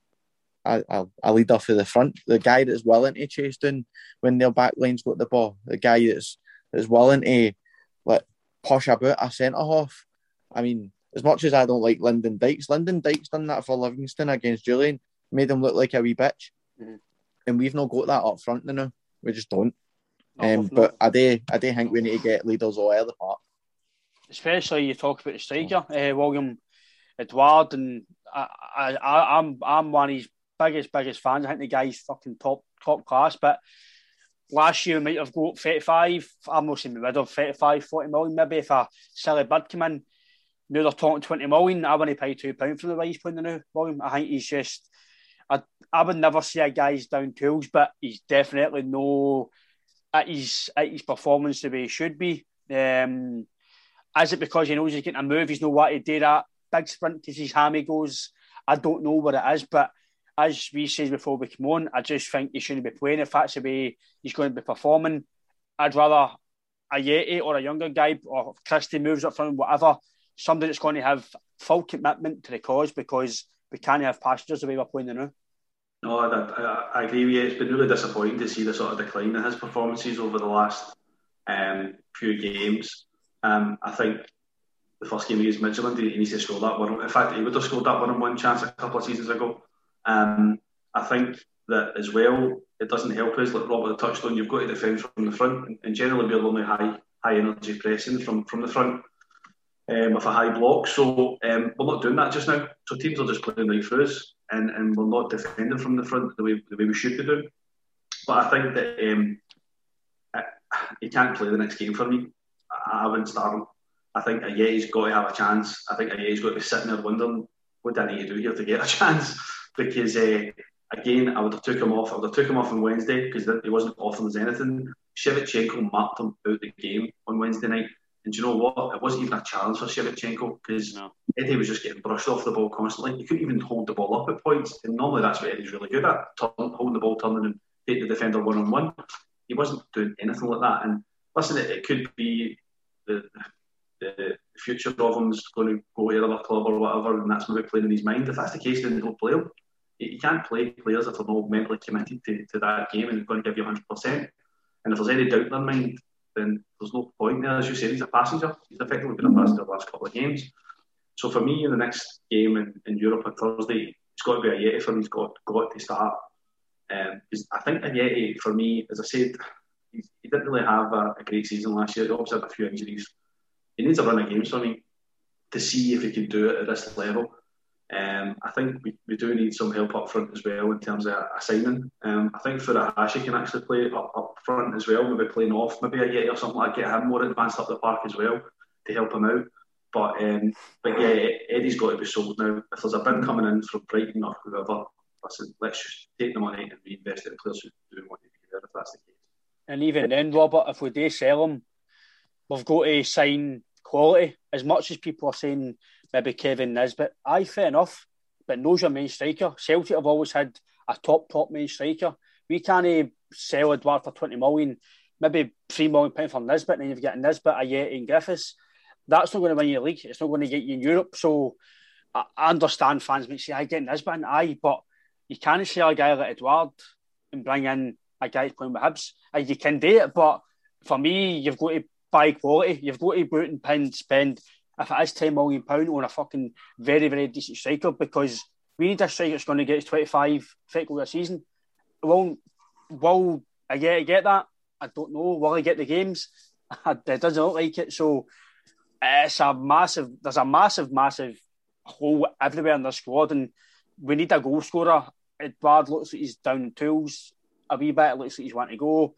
a leader for the front, the guy that's willing to chase down when their back line's got the ball, the guy that's willing to push about a centre half. I mean, as much as I don't like Lyndon Dykes done that for Livingston against Julian, made him look like a wee bitch. Mm-hmm. And we've not got that up front now. We just don't. But I do think we need to get leaders all over the park. Especially you talk about the striker, William Edouard, and I'm one of his biggest fans. I think the guy's fucking top class. But last year we might have got 35. I'm not saying we would have 35, 40 million. Maybe if a silly bid came in, now they're talking 20 million. I wouldn't pay £2 for the way he's playing now, William. I think he's just. I would never see a guy's down tools, but he's definitely no at his performance the way he should be. Is it because he knows he's getting a move? He's not what to do that big sprint to his hammy goes. I don't know what it is, but as we said before we come on, I just think he shouldn't be playing if that's the way he's going to be performing. I'd rather a Yeti or a younger guy, or if Christie moves up front, whatever, somebody that's going to have full commitment to the cause, because we can't have passengers the way we're playing now. No, I agree with you. It's been really disappointing to see the sort of decline in his performances over the last few games. I think the first game against Midtjylland, he needs to score that one. In fact, he would have scored that 1-on-1 chance a couple of seasons ago. I think that as well, it doesn't help us, like Robert touched on, you've got to defend from the front, and generally we're only high energy pressing from the front with a high block. So we're not doing that just now. So teams are just playing right through us, and we're not defending from the front the way we should be doing. But I think that he can't play the next game for me. I wouldn't start him. I think Ajeti's got to have a chance. I think Ajeti's got to be sitting there wondering, what do I need to do here to get a chance? Because again, I would have took him off. I would have took him off on Wednesday because he wasn't offering us anything. Shevchenko marked him out the game on Wednesday night. And do you know what? It wasn't even a challenge for Shevchenko because Eddie was just getting brushed off the ball constantly. He couldn't even hold the ball up at points. And normally that's what Eddie's really good at, holding the ball, turning and take the defender one-on-one. He wasn't doing anything like that. And listen, it could be the future of him's going to go to another club or whatever, and that's maybe playing in his mind. If that's the case, then don't play him. You can't play players that are not mentally committed to that game and going to give you 100%. And if there's any doubt in their mind, then there's no point there. As you said, he's a passenger. He's effectively been a passenger the last couple of games. So for me, in the next game in Europe on Thursday, it's got to be Ajeti for me. He's got to start. Because I think Ajeti, for me, as I said, he didn't really have a great season last year. He obviously had a few injuries. He needs a run of games for me to see if he can do it at this level. I think we do need some help up front as well in terms of a signing. I think Furuhashi can actually play up front as well, maybe playing off, maybe Ajeti or something like that, get him more advanced up the park as well to help him out. But yeah, Eddie's got to be sold now. If there's a bid coming in from Brighton or whoever, listen, let's just take the money and reinvest it in players who do what they do there, if that's the case. And even then, Robert, if we do sell him, we've got to sign quality. As much as people are saying maybe Kevin Nisbet, fair enough, but knows your main striker. Celtic have always had a top main striker. We can't sell Edouard for 20 million, maybe £3 million for Nisbet, and then you've got Nisbet, Ajeti and Griffiths. That's not going to win you a league. It's not going to get you in Europe. So I understand fans might say, I get Nisbet and but you can't sell a guy like Edouard and bring in a guy playing with Hibs. You can do it, but for me, you've got to buy quality. You've got to boot and spend, if it is £10 million on a fucking very, very decent striker, because we need a striker that's going to get us 25, 30 goals a season. Will Ajeti get that? I don't know. Will he get the games? It doesn't look like it. So there's a massive hole everywhere in the squad, and we need a goal scorer. Edouard looks like he's down tools a wee bit. It looks like he's wanting to go.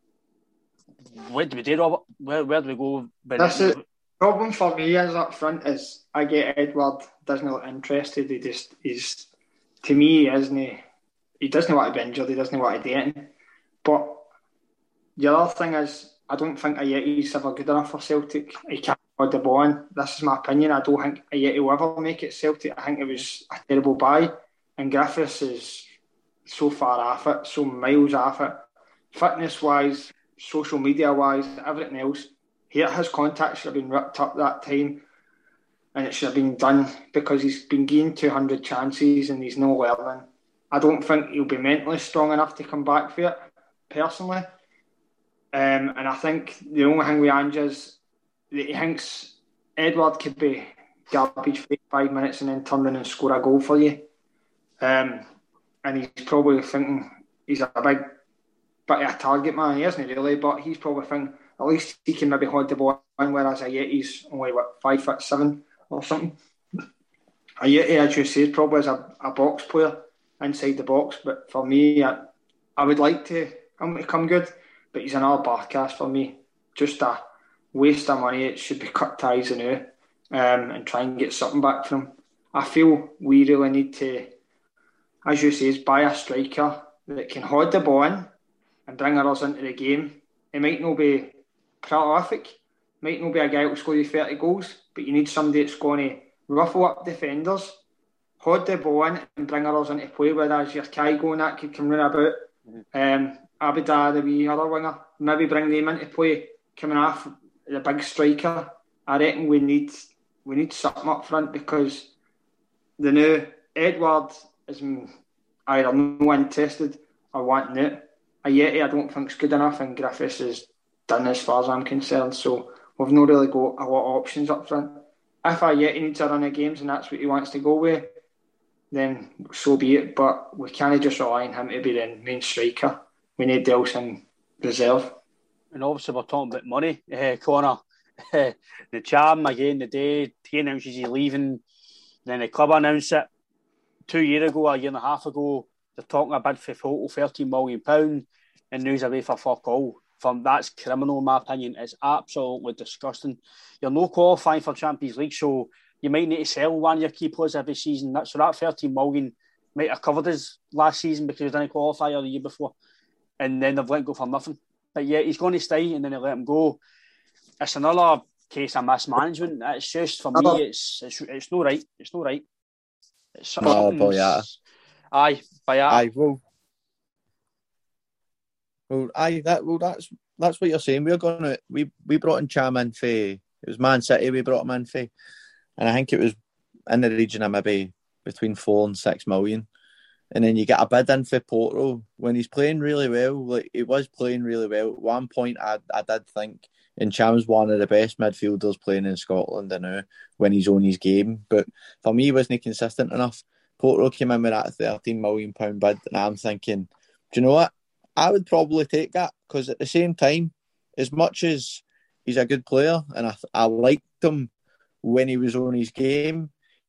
What do we do, Robert? Where do we go? That's it. Problem for me is up front is I get Edouard doesn't look interested. He's to me, isn't he? He doesn't want to be injured. He doesn't want to do anything. But the other thing is, I don't think Ajeti's ever good enough for Celtic. He can't hold the ball in. This is my opinion. I don't think Ajeti will ever make it Celtic. I think it was a terrible buy. And Griffiths is so far off it, so miles off it. Fitness-wise, social media-wise, everything else. His contacts should have been ripped up that time, and it should have been done because he's been given 200 chances and he's no learning. I don't think he'll be mentally strong enough to come back for it, personally. And I think the only thing with Ange is that he thinks Edouard could be garbage for 5 minutes and then turn in and score a goal for you. And he's probably thinking he's a big bit of a target man. He isn't really, but he's probably thinking at least he can maybe hold the ball in, whereas Ajeti's only 5'7" or something. Ajeti, as you said, probably is a box player inside the box, but for me, I would like him to come good, but he's another Barkas for me. Just a waste of money. It should be cut ties now and try and get something back from him. I feel we really need to, as you say, buy a striker that can hold the ball in and bring others into the game. It might not be prolific, might not be a guy that will score you 30 goals, but you need somebody that's going to ruffle up defenders, hold the ball in and bring others into play, whereas your Kygo and that could come round about. Abida, the wee other winger, maybe bring them into play, coming off the big striker. I reckon we need something up front, because the new Edouard is either no interested or wanting it. Ajeti I don't think is good enough, and Griffiths is done as far as I'm concerned, so we've not really got a lot of options up front. If Ajeti needs a run of games and that's what he wants to go with, then so be it, but we can't just rely on him to be the main striker. We need else in reserve. And obviously we're talking about money, Connor. The charm again the day he announces he's leaving, then the club announced it 2 years ago, a year and a half ago. They're talking a bid for total £13 million, and news away for fuck all. that's criminal in my opinion. It's absolutely disgusting. You're no qualifying for Champions League, so you might need to sell one of your key players every season. So that 13 million might have covered us last season because he didn't qualify or the year before, and then they've let him go for nothing. But yeah, he's going to stay, and then they let him go. It's another case of mismanagement. It's just, for me, it's not right. It's not right. It's Boyata. Aye, Boyata. Aye, that's what you're saying. We brought in Cham in for, it was Man City we brought him in for, and I think it was in the region of maybe between 4 and 6 million. And then you get a bid in for Porto when he's playing really well. Like, he was playing really well. At one point, I did think, and Cham's one of the best midfielders playing in Scotland now when he's on his game. But for me, he wasn't consistent enough. Porto came in with that £13 million bid, and I'm thinking, do you know what? I would probably take that, because at the same time, as much as he's a good player, and I liked him when he was on his game,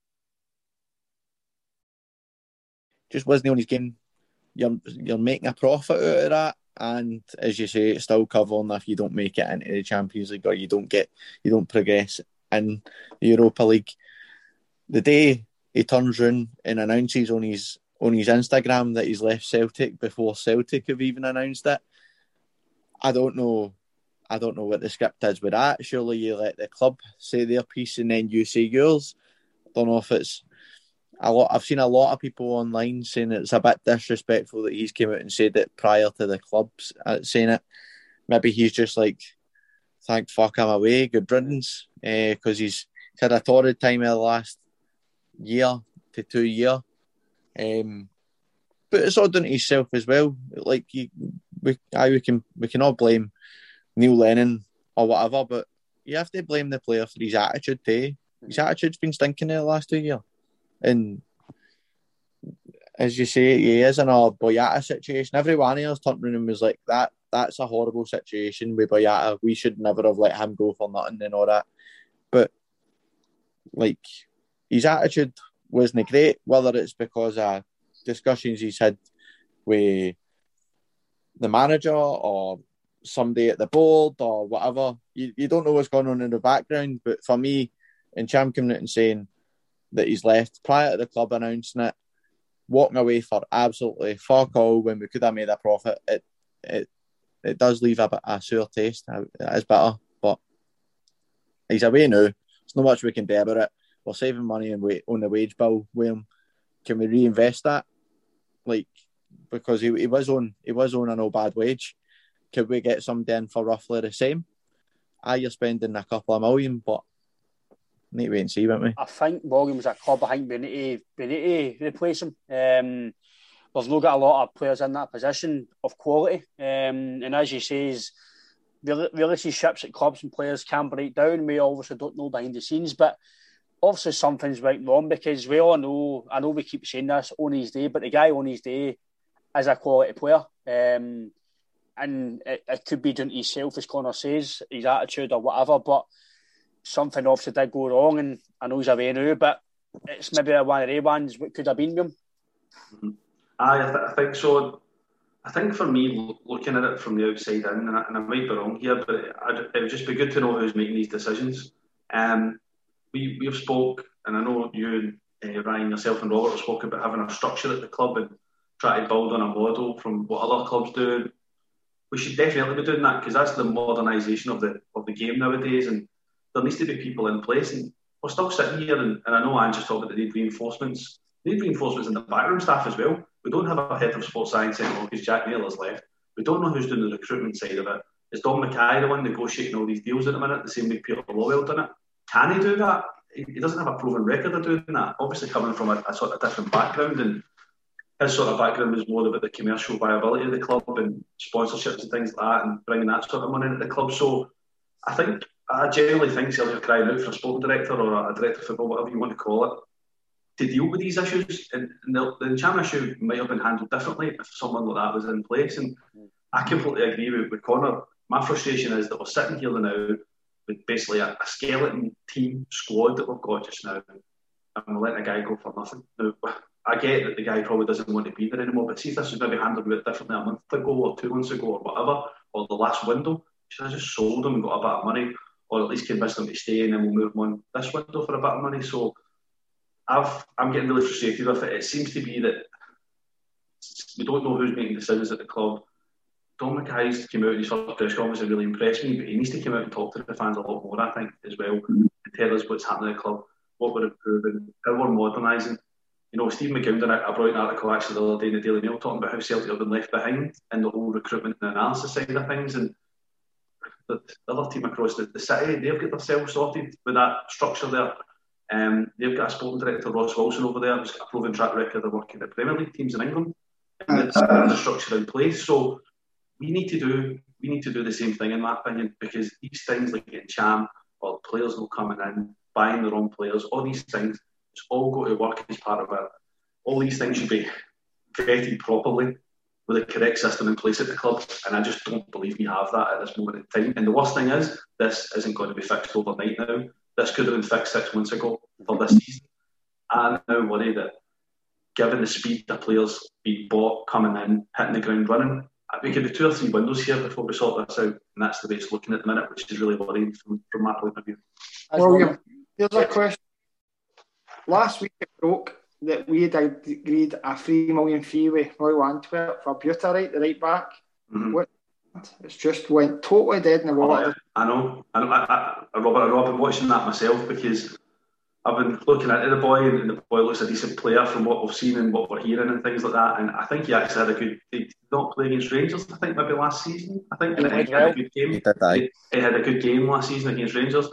just wasn't on his game. You're making a profit out of that, and as you say, it's still covering if you don't make it into the Champions League or you don't progress in the Europa League. The day he turns round and announces on his Instagram that he's left Celtic before Celtic have even announced it, I don't know what the script is with that. Surely you let the club say their piece and then you say yours. I don't know if it's I've seen a lot of people online saying it's a bit disrespectful that he's came out and said it prior to the clubs saying it. Maybe he's just like, thank fuck I'm away, good riddance, because he's had a torrid time in the last year to 2 years. But it's all down to himself as well. Like, we can all blame Neil Lennon or whatever, but you have to blame the player for his attitude too. His attitude's been stinking in the last 2 years. And as you say, he is in a Boyata situation. Everyone else turned around and was like, that's a horrible situation with Boyata. We should never have let him go for nothing and all that. But, like, his attitude wasn't great, whether it's because of discussions he's had with the manager or somebody at the board or whatever. You don't know what's going on in the background, but for me, and Cham coming out and saying that he's left prior to the club announcing it, walking away for absolutely fuck all when we could have made a profit, it does leave a sour taste. It is better, but he's away now. There's not much we can do about it. We're saving money on the wage bill with him. Can we reinvest that? Like, because he was on a no bad wage. Could we get somebody in for roughly the same? You're spending a couple of million, but need to wait and see, won't we? I think Williams at club. I think we need to replace him. We've not got a lot of players in that position of quality, and as you say, relationships at clubs and players can break down. We obviously don't know behind the scenes, but obviously something's right wrong, because we all know. I know we keep saying this on his day, but the guy on his day is a quality player, and it could be down to himself, as Connor says, his attitude or whatever, but something obviously did go wrong, and I know he's away now, but it's maybe one of the ones what could have been with him. Mm-hmm. I think so. I think for me, looking at it from the outside in, and I might be wrong here, but it would just be good to know who's making these decisions. We've spoke, and I know you and Ryan, yourself and Robert have spoken about having a structure at the club and try to build on a model from what other clubs do. We should definitely be doing that, because that's the modernisation of the game nowadays, and there needs to be people in place. And we're still sitting here, and I know Ange just talked about the need reinforcements. We need reinforcements in the backroom staff as well. We don't have a head of sports science anymore because Jack Naylor's left. We don't know who's doing the recruitment side of it. Is Don Mackay the one negotiating all these deals at the minute, the same way Peter Lowell done it? Can he do that? He doesn't have a proven record of doing that. Obviously coming from a sort of different background, and his sort of background was more about the commercial viability of the club and sponsorships and things like that, and bringing that sort of money into the club. So I genuinely think Celtic are crying out for a sporting director or a director of football, whatever you want to call it, to deal with these issues. And the Cham issue might have been handled differently if someone like that was in place. And I completely agree with Connor. My frustration is that we're sitting here now with basically a skeleton team squad that we've got just now, and we're letting a guy go for nothing. Now, I get that the guy probably doesn't want to be there anymore, but see if this was maybe handled a bit differently a month ago or 2 months ago or whatever, or the last window, should have just sold them and got a bit of money, or at least convinced them to stay, and then we'll move them on this window for a bit of money. So I'm getting really frustrated with it. It seems to be that we don't know who's making decisions at the club. Don Mackay's came out in his first press conference and really impressed me, but he needs to come out and talk to the fans a lot more, I think, as well, and tell us what's happening at the club, what we're improving, how we're modernising. You know, Steve McGowan, I brought an article actually the other day in the Daily Mail talking about how Celtic have been left behind in the whole recruitment and analysis side of things, and the other team across the city, they've got themselves sorted with that structure there. They've got a sporting director, Ross Wilson, over there, who's got a proven track record of working at Premier League teams in England, and it's the structure in place. So we need to do the same thing, in my opinion, because these things like getting Cham or players not coming in, buying the wrong players, all these things, it's all got to work as part of it. All these things should be vetted properly with the correct system in place at the club, and I just don't believe we have that at this moment in time. And the worst thing is, this isn't going to be fixed overnight now. This could have been fixed 6 months ago for this season. I'm now worried that, given the speed the players being bought, coming in, hitting the ground running, we could be 2 or 3 windows here before we sort this out, and that's the way it's looking at the minute, which is really worrying from my point of view. Well, here's a question. Last week it broke that we had agreed a $3 million fee with Royal Antwerp for Buta, the right back. Mm-hmm. It's just went totally dead in the water. I know. Robert, I've been watching that myself because I've been looking at the boy, and the boy looks a decent player from what we've seen and what we're hearing and things like that. And I think he actually had a good. He did not play against Rangers, I think, maybe last season. I think he had a good game. He had a good game last season against Rangers.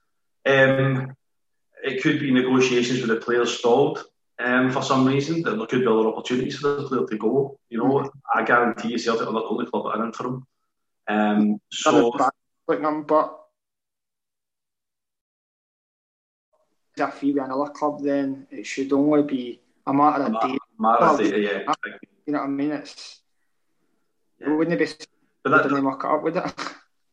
It could be negotiations with the players stalled for some reason. That there could be other opportunities for the player to go. You know, I guarantee you, Celtic are not the only club that are in for him. But a fee with another club, then it should only be a matter of days. Yeah. You know what I mean? It wouldn't be. But that didn't muck it up, would it?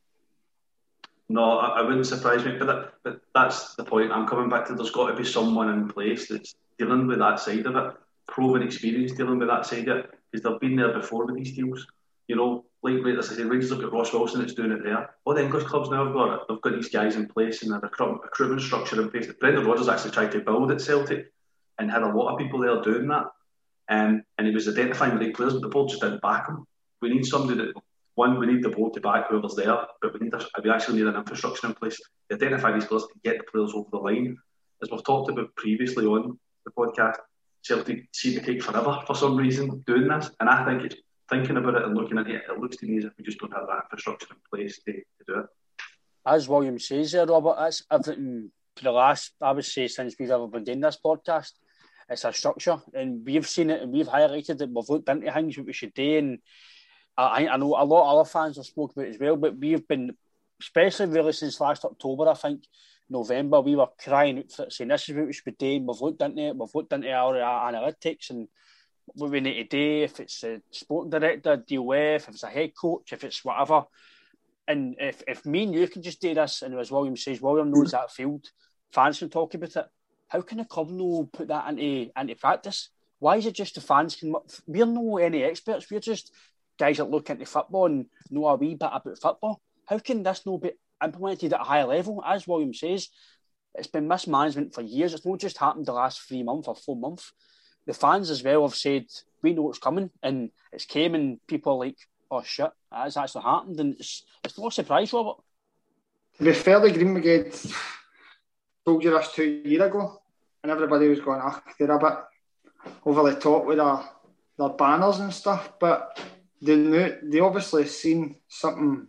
No, I wouldn't surprise me. But that's the point I'm coming back to. There's got to be someone in place that's dealing with that side of it, proven experience dealing with that side of it, because they've been there before with these deals. You know, like as I say, Rangers have got Ross Wilson that's doing it there. All the English clubs now have got it. They've got these guys in place and a recruitment structure in place. Brendan Rodgers actually tried to build at Celtic and had a lot of people there doing that. And he was identifying the right players, but the board just didn't back him. We need somebody that, one, we need the board to back whoever's there, but we actually need an infrastructure in place to identify these players and get the players over the line. As we've talked about previously on the podcast, Celtic seem to take forever for some reason doing this, and I think it's thinking about it and looking at it, it looks to me as if we just don't have that infrastructure in place to do it. As William says there, Robert, that's everything for the last, I would say, since we've ever been doing this podcast. It's a structure, and we've seen it and we've highlighted it. We've looked into things what we should do, and I know a lot of other fans have spoken about it as well, but we've been, especially really since last October, I think, November, we were crying out for it, saying this is what we should be doing. We've looked into it, we've looked into our analytics and what we need to do, if it's a sporting director, deal with, if it's a head coach, if it's whatever. And if me and you can just do this, and as William says, William knows that field, fans can talk about it, how can the club no put that into practice? Why is it just the fans can... We're no any experts, we're just guys that look into football and know a wee bit about football. How can this not be implemented at a higher level? As William says, it's been mismanagement for years. It's not just happened the last 3 months or 4 months. The fans as well have said, we know it's coming, and it's came, and people are like, oh shit, that has actually happened, and it's no surprise, Robert. To be fair, the Green Brigade told you this 2 years ago, and everybody was going, they're a bit over the top with their banners and stuff, but they obviously seen something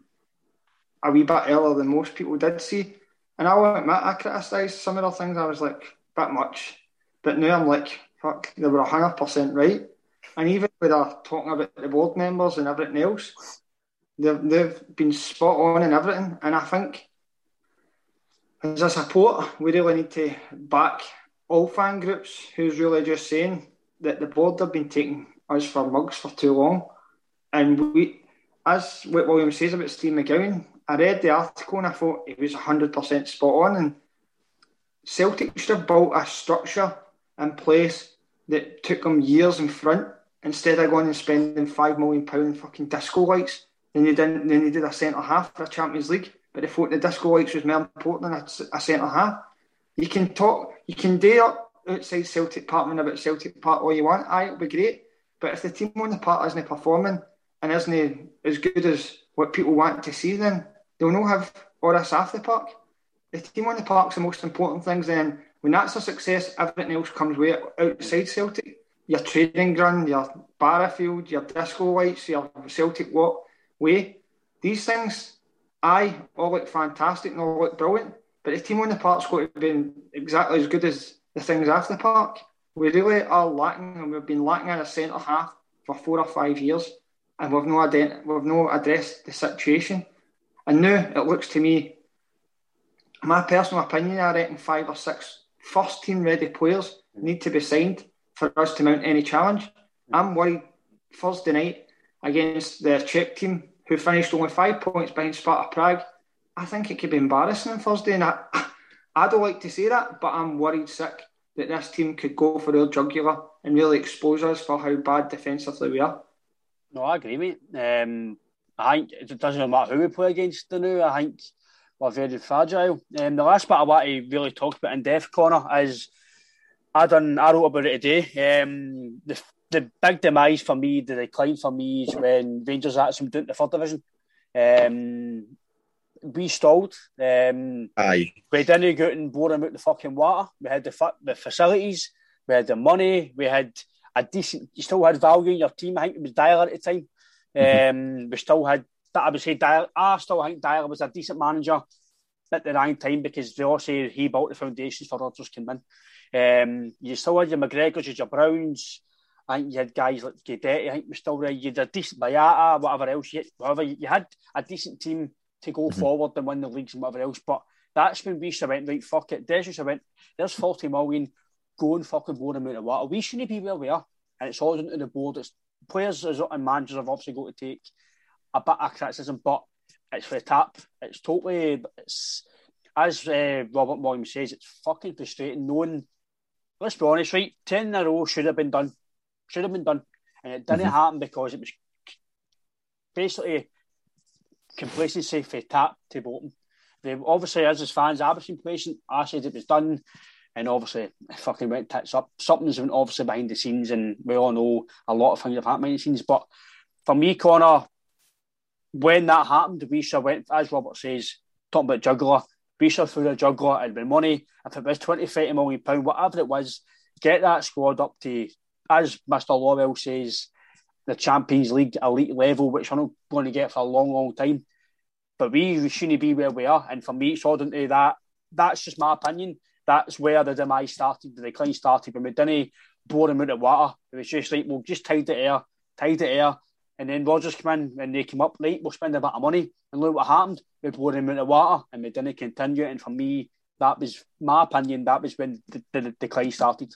a wee bit earlier than most people did see. And I will admit, I criticised some of the things. I was like, a bit much. But now I'm like, fuck, they were 100% right. And even with talking about the board members and everything else, they've been spot on and everything. And I think, as a supporter, we really need to back all fan groups who's really just saying that the board have been taking us for mugs for too long. And we, as what William says about Steve McGowan, I read the article and I thought it was 100% spot on. And Celtic should have built a structure in place that took them years in front, instead of going and spending £5 million fucking disco lights then you did a centre half for a Champions League. But they thought the disco lights was more important than a centre half. You can do up outside Celtic Park and about Celtic Park all you want. It'll be great. But if the team on the park isn't performing and isn't as good as what people want to see, then they'll not have all this after the park. The team on the park's the most important things. Then when that's a success, everything else comes way outside Celtic. Your training ground, your Barrafield, your disco lights, your Celtic Walk way. These things, all look fantastic and all look brilliant. But the team on the park's got to be exactly as good as the things after the park. We really are lacking, and we've been lacking in a centre half for 4 or 5 years, and we've not addressed the situation. And now it looks to me, my personal opinion, I reckon 5 or 6 first team ready players need to be signed for us to mount any challenge. I'm worried Thursday night against the Czech team, who finished only 5 points behind Sparta Prague. I think it could be embarrassing on Thursday, and I don't like to say that, but I'm worried sick that this team could go for our jugular and really expose us for how bad defensively we are. No, I agree, mate. I think it doesn't matter who we play against the new. I think we're very fragile. The last bit I want to really talk about in depth, Connor, is I wrote about it today. The big demise for me, the decline for me, is when Rangers actually went into the 3rd division. We stalled. Aye. We didn't go out and bore them out the fucking water. We had the facilities, we had the money, we had a decent. You still had value in your team. I think it was Dyer at the time. We still had. I would say Dyer. I still think Dyer was a decent manager at the right time, because they all say he built the foundations for Rodgers came in. You still had your McGregors, your Browns. I think you had guys like Guidetti. I think was still there. You had a decent Bayata, whatever else. You had a decent team to go forward and win the leagues and whatever else. But that's when we went, right, fuck it. Des went, there's 40 million, go and fucking blow them out of water. We shouldn't be where we are. And it's all into the board. It's players and managers have obviously got to take a bit of criticism, but it's for the tap. It's totally, as Robert Williams says, it's fucking frustrating knowing, let's be honest, right, 10 in a row should have been done. And it didn't happen because it was basically complacency for tap to bottom. They obviously, as his fans, I was complacent. I said it was done, and obviously it fucking went tits up. Something's been obviously behind the scenes, and we all know a lot of things have happened behind the scenes. But for me, Connor, when that happened, we should have went, as Robert says, talking about juggler, we should have threw a juggler and been money. If it was £20-30 million, whatever it was, get that squad up to, as Mr. Lawwell says, the Champions League elite level, which we're not going to get for a long, long time. But we shouldn't be where we are. And for me, it's all down to that. That's just my opinion. That's where the demise started, the decline started. When we didn't blow them out of water, it was just like, we'll just tide the air. And then Rodgers came in, and they came up late, we'll spend a bit of money. And look what happened. We blew them out of water, and we didn't continue. And for me, that was my opinion. That was when the decline started.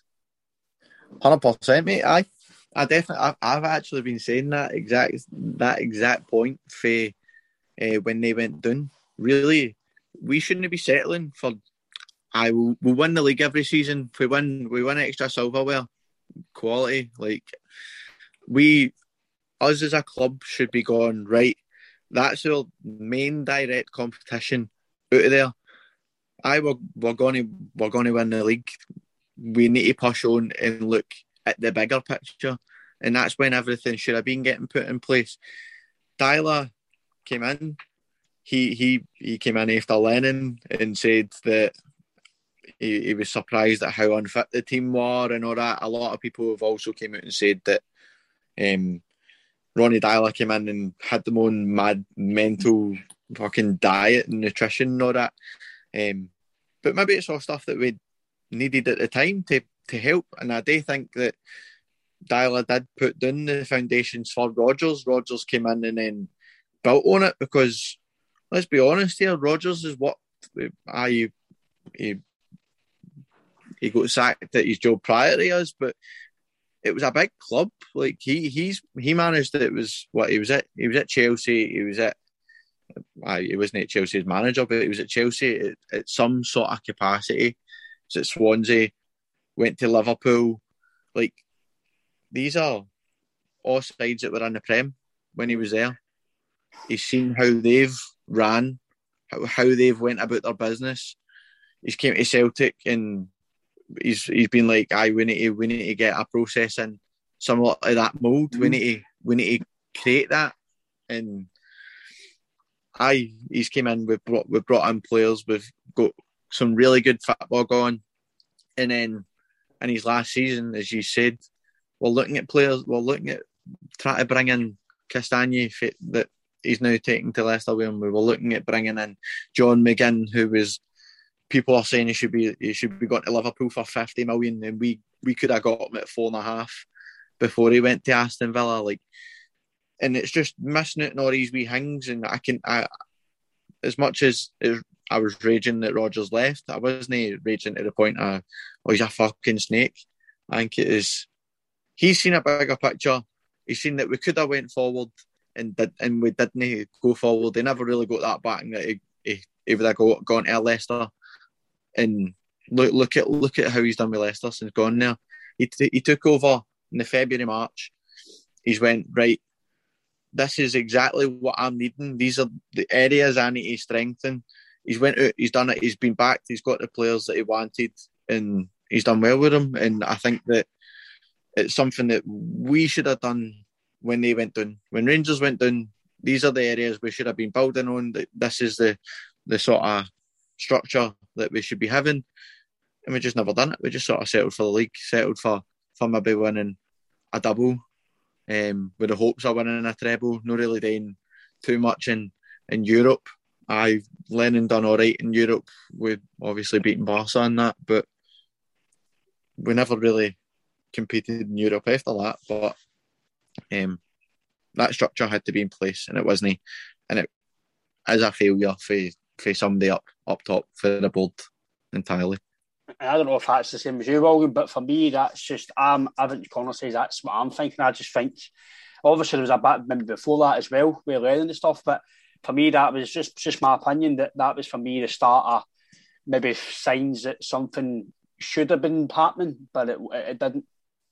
100%, mate. I definitely, I've actually been saying that exact point for when they went down. Really, we shouldn't be settling for. We'll win the league every season. If we win extra silverware, quality. Like us as a club should be going right. That's our main direct competition out of there. We're going to win the league. We need to push on and look at the bigger picture, and that's when everything should have been getting put in place. Tyler came in. He came in after Lennon and said that he was surprised at how unfit the team were and all that. A lot of people have also came out and said that Ronnie Dyler came in and had them on mad mental fucking diet and nutrition and all that. But maybe it's all stuff that we needed at the time to help. And I do think that Dyler did put down the foundations for Rodgers. Rodgers came in and then built on it, because let's be honest here, Rodgers is what he got sacked at his job prior to us, but it was a big club. Like he managed it. It was what he was at Chelsea. He wasn't at Chelsea as manager, but he was at Chelsea at some sort of capacity. He was at Swansea, went to Liverpool. Like, these are all sides that were in the Prem when he was there. He's seen how they've ran, how they've went about their business. He's came to Celtic and he's been like, we need to get a process in somewhat of that mould. Mm. We need to create that. And he's came in. We've brought in players. We've got some really good football going. And then in his last season, as you said, we're looking at players. We're looking at trying to bring in Castagne that he's now taking to Leicester. We were looking at bringing in John McGinn, who was, people are saying he should be going to Liverpool for 50 million, and we could have got him at 4.5 before he went to Aston Villa. And it's just missing out on all these wee things. And I as much as I was raging that Rodgers left, I wasn't raging to the point of, he's a fucking snake. I think it is. He's seen a bigger picture. He's seen that we could have went forward and we didn't go forward. They never really got that back, and that he would have gone to Leicester. And look at how he's done with Leicester since gone there. He took over in the February, March. He's went, right, this is exactly what I'm needing. These are the areas I need to strengthen. He's went out, he's done it, he's been backed, he's got the players that he wanted, and he's done well with them. And I think that it's something that we should have done when they went down. When Rangers went down, these are the areas we should have been building on. This is the sort of structure that we should be having. And we just never done it. We just sort of settled for the league, settled for maybe winning a double, with the hopes of winning a treble, not really doing too much in Europe. Lennon done all right in Europe with obviously beating Barca and that, but we never really competed in Europe after that. But that structure had to be in place, and it wasn't. And it is a failure for somebody up top for the board entirely. I don't know if that's the same as you, William, but for me, that's just, Everton Connor says that's what I'm thinking. I just think, obviously there was a bit maybe before that as well, with Lennon and stuff, but for me, that was just my opinion, that was for me the start of maybe signs that something should have been happening, but it didn't.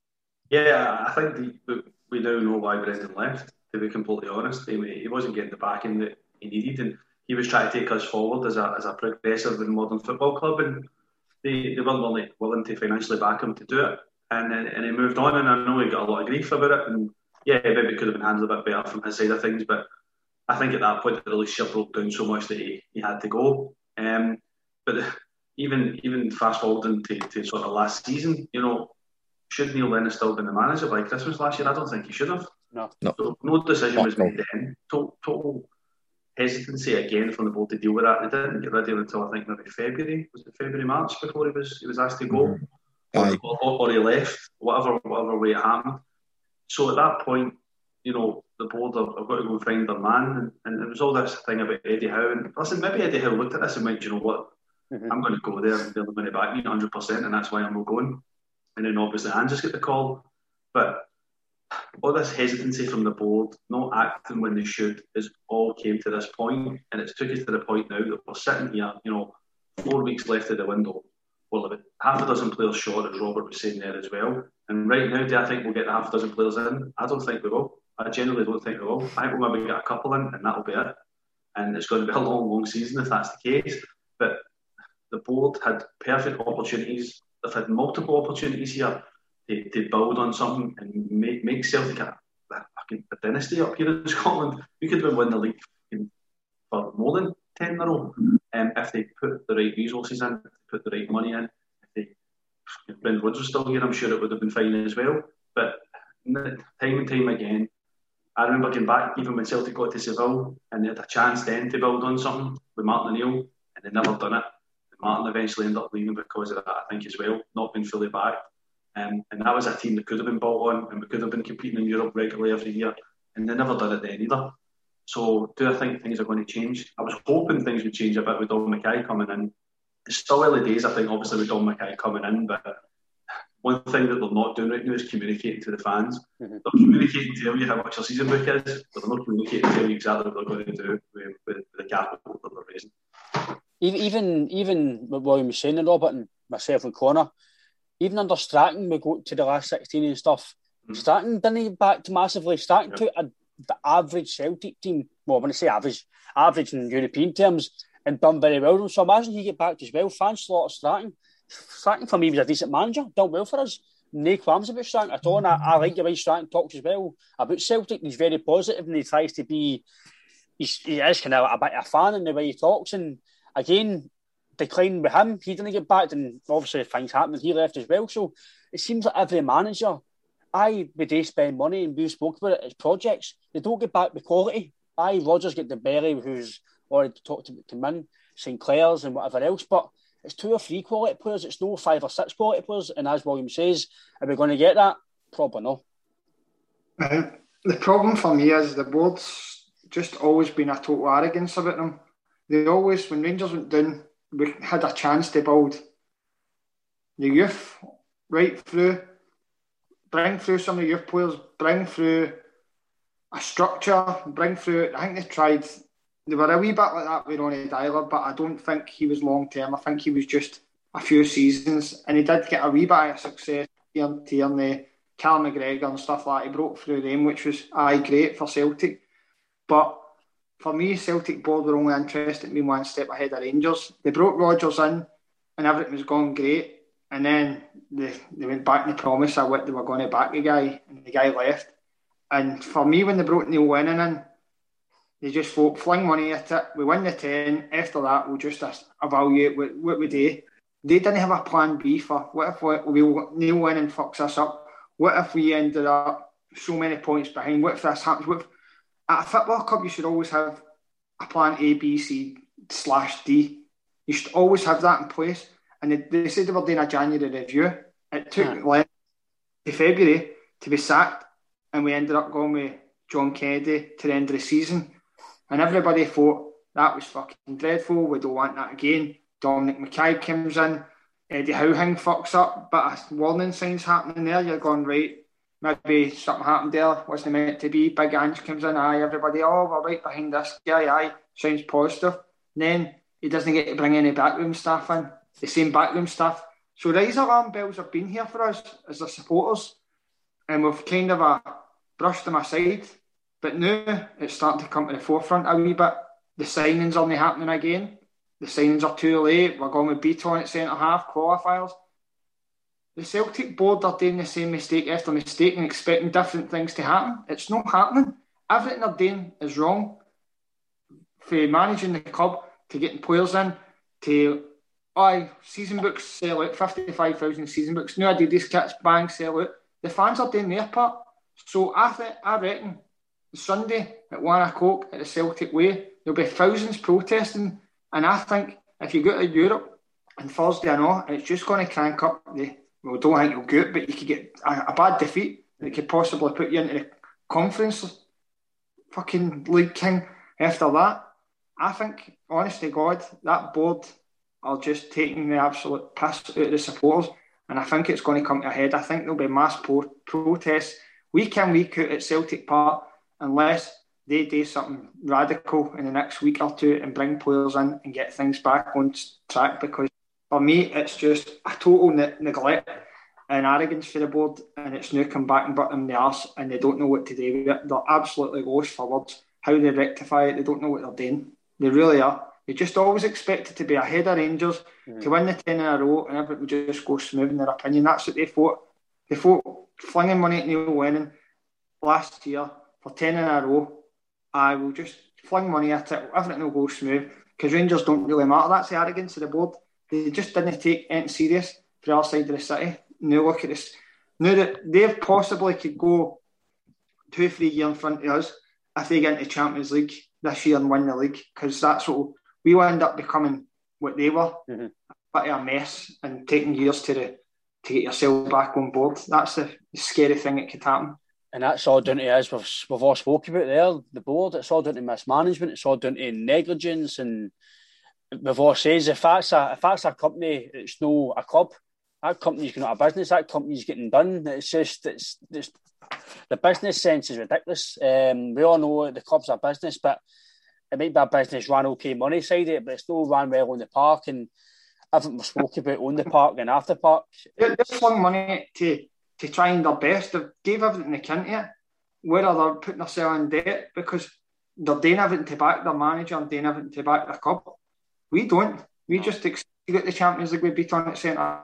Yeah, I think we now know why Brendan left, to be completely honest. He wasn't getting the backing that he needed, and he was trying to take us forward as a progressive and modern football club, and they weren't really willing to financially back him to do it. And he moved on, and I know he got a lot of grief about it, and yeah, maybe it could have been handled a bit better from his side of things, but I think at that point the relationship broke down so much that he had to go. But even fast forwarding to sort of last season, should Neil Lennon still been the manager by Christmas last year? I don't think he should have. No. So no decision was made then. Total hesitancy again from the board to deal with that. They didn't get rid of him until I think maybe February. Was it February, March before he was asked to go? Mm-hmm. Or he left, whatever way it happened. So at that point, the board have got to go and find their man, and there was all this thing about Eddie Howe. And listen, maybe Eddie Howe looked at this and went, you know what, I'm going to go there and they're going to back me 100%, and that's why I'm not going. And then obviously Andrews get the call. But all this hesitancy from the board, not acting when they should, is all came to this point, and it's took us to the point now that we're sitting here, 4 weeks left of the window. Well, about half a dozen players short, as Robert was saying there as well. And right now, do I think we'll get the half a dozen players in? I don't think we will. I genuinely don't think we will. I think we'll maybe get a couple in, and that'll be it. And it's going to be a long, long season if that's the case. But the board had perfect opportunities. They've had multiple opportunities here to build on something and make Celtic a dynasty up here in Scotland. We could win the league for more than 10 in a row if they put the right resources in, put the right money in. If Brendan Rodgers was still here, I'm sure it would have been fine as well. But time and time again, I remember getting back even when Celtic got to Seville and they had a chance then to build on something with Martin O'Neill, and they never done it. And Martin eventually ended up leaving because of that, I think, as well, not being fully backed. And that was a team that could have been bought on, and we could have been competing in Europe regularly every year, and they never done it then either. So do I think things are going to change? I was hoping things would change a bit with Don Mackay coming in. It's still early days, I think, obviously, with Don Mackay coming in, but one thing that they're not doing right now is communicating to the fans. Mm-hmm. They're communicating to tell you how much their season book is, but they're not communicating to tell you exactly what they're going to do with the capital that they're raising. Even what William was saying, Robert, and myself with Connor, even under Stratton, we go to the last 16 and stuff. Mm-hmm. Stratton didn't back massively. Stratton took a the average Celtic team, well, when I say average in European terms, and done very well. So imagine he get back as well. Fans slaughter Stratton. Stratton for me was a decent manager, done well for us. No qualms about Stratton at all. And I like the way Stratton talks as well about Celtic. He's very positive and he tries to be, he is kind of a bit of a fan in the way he talks. And again, declining with him, he didn't get back, and obviously things happened. He left as well. So it seems like every manager, they spend money, and we spoke about it as projects. They don't get back with quality. Rodgers get the Berry, who's already talked about come in, St. Clair's and whatever else, but it's 2 or 3 quality players. It's no 5 or 6 quality players. And as William says, are we going to get that? Probably no. The problem for me is the board's just always been a total arrogance about them. They always, when Rangers went down, we had a chance to build the youth right through, bring through some of the youth players, bring through a structure, bring through, I think they tried, they were a wee bit like that with Ronnie Dyler, but I don't think he was long term. I think he was just a few seasons, and he did get a wee bit of success here and Tierney, Cal McGregor and stuff like that. He broke through them, which was great for Celtic. But for me, Celtic board were only interested in being one step ahead of Rangers. They brought Rodgers in and everything was going great, and then they went back on the promise of what they were going to back the guy, and the guy left. And for me, when they brought Neil Lennon in, they just thought, fling money at it, we win the 10, after that we'll just evaluate what we do. They didn't have a plan B for, what if Neil Lennon fucks us up? What if we ended up so many points behind? What if this happens? At a football club, you should always have a plan A, B, C/D. You should always have that in place. And they said they were doing a January review. It took Lennon to February to be sacked, and we ended up going with John Kennedy to the end of the season. And everybody thought that was fucking dreadful. We don't want that again. Dominic Mackay comes in. Eddie Howing fucks up. But warning signs happening there. You're going, right, maybe something happened there. Wasn't meant to be. Big Ange comes in. Everybody, we're right behind this guy. Sounds positive. And then he doesn't get to bring any backroom staff in. The same backroom staff. So rise alarm bells have been here for us as the supporters. And we've kind of brushed them aside. But now it's starting to come to the forefront a wee bit. The signings aren't happening again. The signings are too late. We're going with Beaton at centre-half, qualifiers. The Celtic board are doing the same mistake after mistake and expecting different things to happen. It's not happening. Everything they're doing is wrong. For managing the club, to getting players in, to season books sell out, 55,000 season books. New Adidas kits, bang, sell out. The fans are doing their part. So I reckon Sunday at 1 o'clock at the Celtic Way, there'll be thousands protesting. And I think if you go to Europe on Thursday and all, it's just going to crank up don't think you'll go it, but you could get a bad defeat that could possibly put you into the conference fucking League King after that. I think, honest to God, that board are just taking the absolute piss out of the supporters, and I think it's going to come to a head. I think there'll be mass protests week in, week out at Celtic Park unless they do something radical in the next week or two and bring players in and get things back on track, because for me it's just a total neglect and arrogance for the board, and it's now come back and bit them in the arse and they don't know what to do with it. They're absolutely lost for words. How they rectify it, they don't know what they're doing. They really are. They just always expected to be ahead of Rangers, to win the 10 in a row, and everything would just go smooth in their opinion. That's what they thought. They thought flinging money at Neil Lennon last year for 10 in a row, I will just fling money at it, everything will go smooth, because Rangers don't really matter. That's the arrogance of the board. They just didn't take anything serious for our side of the city. Now look at this. Now that they possibly could go 2-3 years in front of us if they get into Champions League this year and win the league, because that's what we will end up becoming, what they were, a bit of a mess and taking years to get yourself back on board. That's the scary thing that could happen. And that's all down to, as we've all spoken about there, the board. It's all down to mismanagement. It's all down to negligence. And we've all said, if that's a company, it's no a club. That company's going out of business. That company's getting done. It's just the business sense is ridiculous. We all know the club's a business, but it might be a business run okay money side of it, but it's still run well on the park, and everything we spoke about on the park and after park. They've flung money to trying their best. They gave everything they can to it. whether they're putting themselves in debt because they're doing everything to back their manager and doing everything to back their club. We don't. We just expect to get the Champions League with beat on its centre.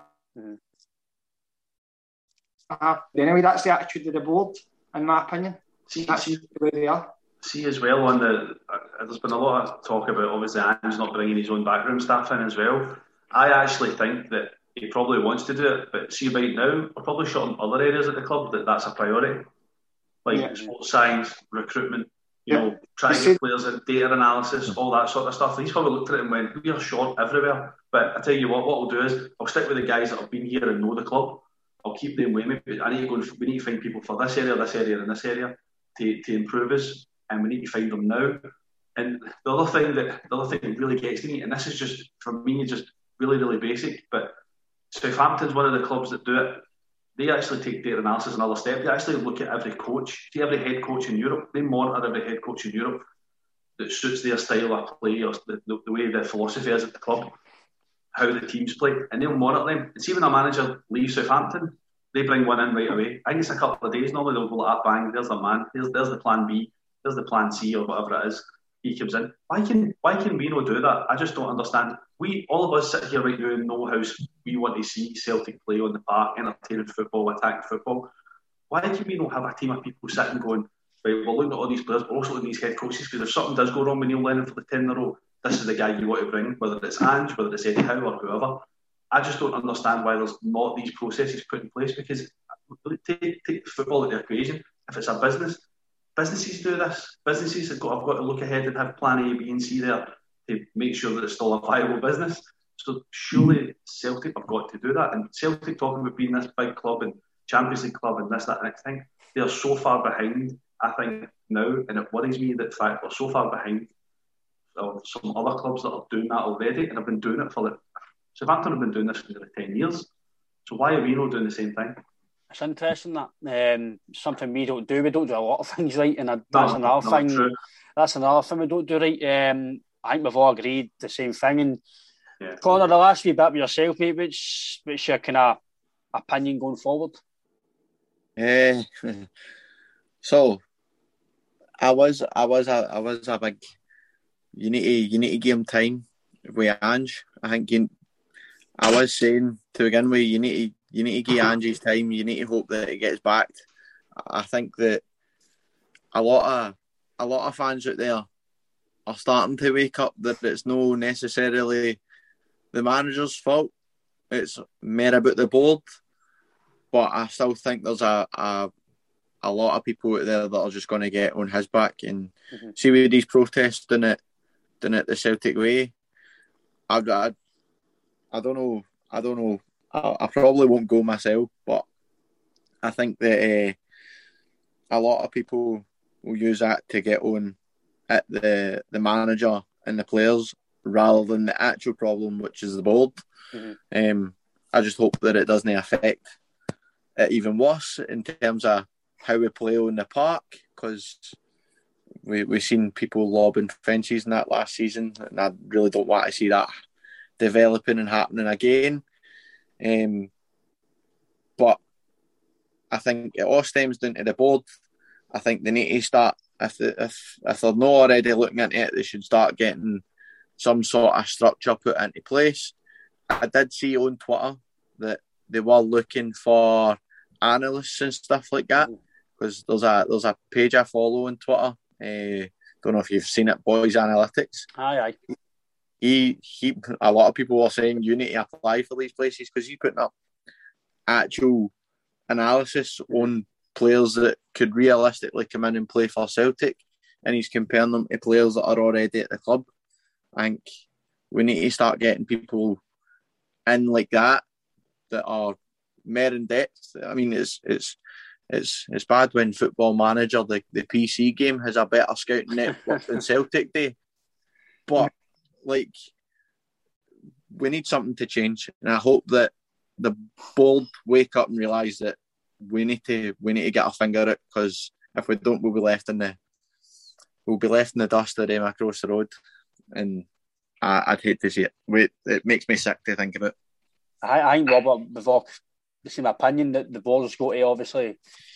Anyway, that's the attitude of the board, in my opinion. That's the way they are. See as well on there's been a lot of talk about obviously Ange not bringing his own backroom staff in as well. I actually think that he probably wants to do it, but see right now we're probably short in other areas at the club that's a priority, like sports science, recruitment, you know, trying to get players in, data analysis, all that sort of stuff. He's probably looked at it and went, we are short everywhere. But I tell you what we'll do is I'll stick with the guys that have been here and know the club. I'll keep them with me. I need to go. We need to find people for this area, and this area to improve us. And we need to find them now. And the other thing that really gets to me, and this is just for me, just really, really basic, but Southampton's one of the clubs that do it. They actually take data analysis another step. They actually look at every coach, see every head coach in Europe. They monitor every head coach in Europe that suits their style of play or the way their philosophy is at the club, how the teams play, and they'll monitor them. And see when a manager leaves Southampton, they bring one in right away. I think it's a couple of days normally. They'll go like, bang, there's the man, there's the plan B. There's the plan C or whatever it is. He comes in. Why can we not do that? I just don't understand. All of us sit here right now and know how we want to see Celtic play on the park, entertaining football, attacking football. Why can we not have a team of people sitting going, right, we're looking at all these players, but also looking at these head coaches, because if something does go wrong with Neil Lennon for the 10 in a row, this is the guy you want to bring, whether it's Ange, whether it's Eddie Howe or whoever. I just don't understand why there's not these processes put in place, because take football out of the equation. If it's a business, businesses do this. Businesses have got to look ahead and have plan A, B and C there to make sure that it's still a viable business. So surely Celtic have got to do that. And Celtic, talking about being this big club and Champions League club and this, that, and next thing, they are so far behind, I think, now, and it worries me that fact they're so far behind some other clubs that are doing that already and have been doing it for Southampton have been doing this for nearly 10 years. So why are we not doing the same thing? It's interesting that something we don't do. We don't do a lot of things right, and that's another thing. True. That's another thing we don't do right. I think we've all agreed the same thing. And Connor, the last wee bit with yourself, mate. What's your kind of opinion going forward? So I was a big. You need to give him time with Ange. I think I was saying to begin with, you need to give Ange time. You need to hope that it gets backed. I think that a lot of fans out there are starting to wake up that it's not necessarily the manager's fault. It's more about the board. But I still think there's a lot of people out there that are just going to get on his back and see with these protests doing it the Celtic way. I don't know. I probably won't go myself, but I think that a lot of people will use that to get on at the manager and the players rather than the actual problem, which is the board. I just hope that it doesn't affect it even worse in terms of how we play on the park, because we've seen people lobbing fences in that last season, and I really don't want to see that developing and happening again. But I think it all stems down to the board. I think they need to start, if they're not already looking into it, they should start getting some sort of structure put into place. I did see on Twitter that they were looking for analysts and stuff like that, because there's a page I follow on Twitter. Don't know if you've seen it, Boys Analytics. Aye. He a lot of people are saying you need to apply for these places, because he's putting up actual analysis on players that could realistically come in and play for Celtic, and he's comparing them to players that are already at the club. I think we need to start getting people in like that are more in depth. I mean, it's bad when Football Manager, the PC game, has a better scouting network than Celtic do. But like, we need something to change, and I hope that the board wake up and realise that we need to get our finger at it, because if we don't, we'll be left in the dust of them across the road, and I'd hate to see it. It makes me sick to think about. I think, Robert, we've all the same opinion that the board's got to obviously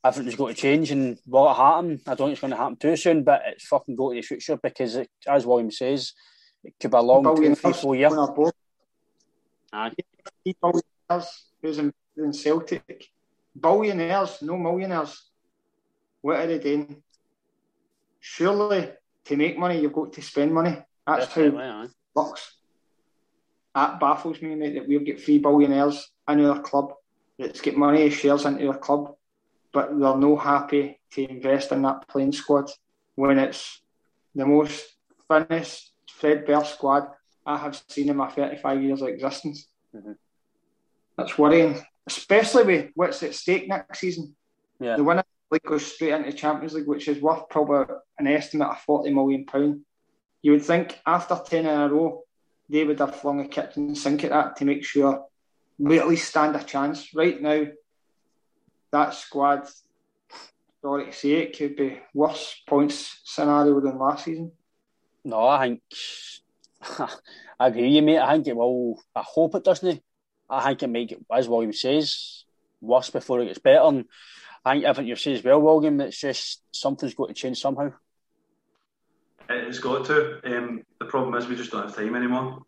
everything's got to change, and will it happen? I don't think it's going to happen too soon, but it's fucking going to the future because, as William says, it could be a long 2, 3, 4 years. Aye. Billionaires who's in Celtic. Billionaires, no millionaires. What are they doing? Surely, to make money, you've got to spend money. That's definitely how it works. That baffles me, mate, that we've got 3 billionaires in our club that's got money shares into our club, but they're no happy to invest in that playing squad when it's the most finished, threadbare squad I have seen in my 35 years of existence. Mm-hmm. That's worrying, especially with what's at stake next season. Yeah. The winner of the league goes straight into the Champions League, which is worth probably an estimate of £40 million. You would think after 10 in a row, they would have flung a kitchen sink at that to make sure we at least stand a chance. Right now, that squad, sorry to say, it could be worse points scenario than last season. No, I think I agree with you, mate. I think it will. I hope it doesn't. I think it might get, as William says, worse before it gets better. And I think everything you say as well, William, it's just something's got to change somehow. It's got to. The problem is we just don't have time anymore.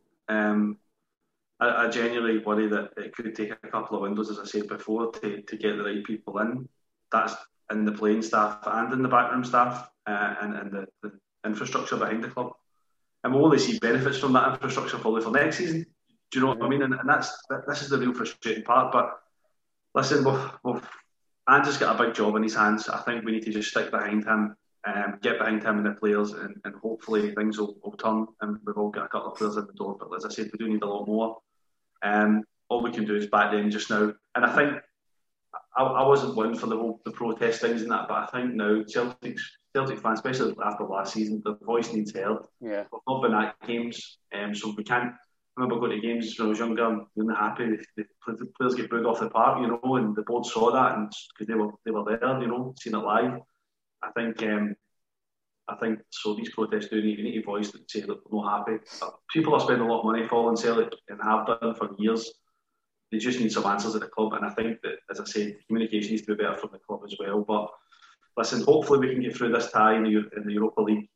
I genuinely worry that it could take a couple of windows, as I said before, to get the right people in. That's in the playing staff and in the backroom staff and the infrastructure behind the club. And we'll only see benefits from that infrastructure probably for next season. Do you know what I mean? And this is the real frustrating part. But listen, Andrew's got a big job in his hands. I think we need to just stick behind him, get behind him and the players, and hopefully things will turn. And we've all got a couple of players in the door. But as I said, we do need a lot more. All we can do is back them just now. And I think I wasn't one for the protest things and that, but I think now Celtic fans, especially after last season, the voice needs heard. Yeah. We've not been at games, so we can't. I remember going to games when I was younger and being happy. The players get booed off the park, and the board saw that, and because they were there, seeing it live. I think so. These protests do need to voice that say that we're not happy. People are spending a lot of money following Celtic and have done for years. They just need some answers at the club, and I think that, as I say, communication needs to be better from the club as well. But listen, hopefully we can get through this tie in the Europa League.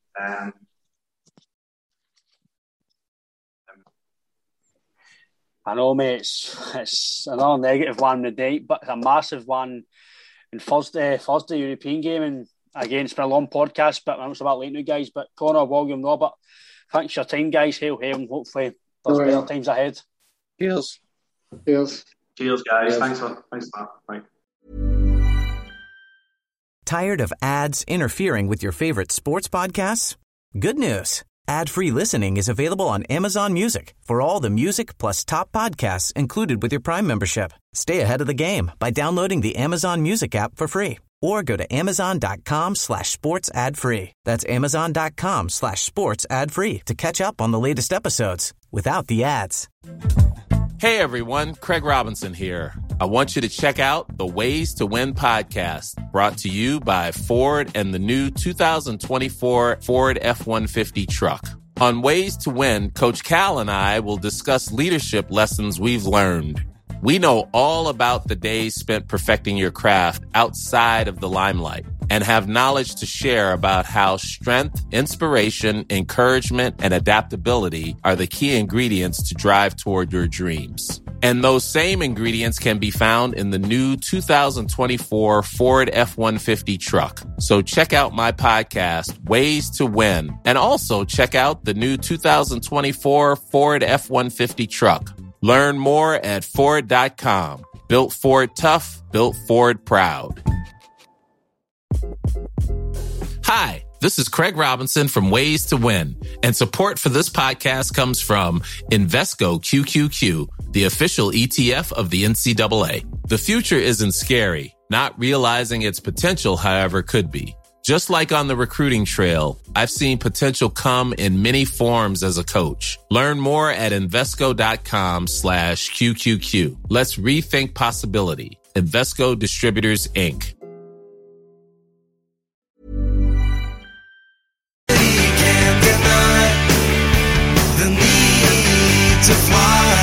I know, mate. It's another negative one in the night, but it's a massive one in Thursday European game. And again, it's been a long podcast, but I'm about late now, guys. But Connor, William, Robert, thanks for your time, guys. Hail, and hopefully there's better times ahead. Cheers. Cheers, guys. Thanks for that. Bye. Tired of ads interfering with your favorite sports podcasts? Good news. Ad-free listening is available on Amazon Music for all the music plus top podcasts included with your Prime membership. Stay ahead of the game by downloading the Amazon Music app for free or go to amazon.com/sports ad free. That's amazon.com/sports ad free to catch up on the latest episodes without the ads. Hey everyone, Craig Robinson here. I want you to check out the Ways to Win podcast, brought to you by Ford and the new 2024 Ford F-150 truck. On Ways to Win, Coach Cal and I will discuss leadership lessons we've learned. We know all about the days spent perfecting your craft outside of the limelight and have knowledge to share about how strength, inspiration, encouragement, and adaptability are the key ingredients to drive toward your dreams. And those same ingredients can be found in the new 2024 Ford F-150 truck. So check out my podcast, Ways to Win, and also check out the new 2024 Ford F-150 truck. Learn more at Ford.com. Built Ford tough, built Ford proud. Hi, this is Craig Robinson from Ways to Win, and support for this podcast comes from Invesco QQQ, the official ETF of the NCAA. The future isn't scary. Not realizing its potential, however, could be. Just like on the recruiting trail, I've seen potential come in many forms as a coach. Learn more at Invesco.com/QQQ. Let's rethink possibility. Invesco Distributors, Inc. Can't deny the need to fly.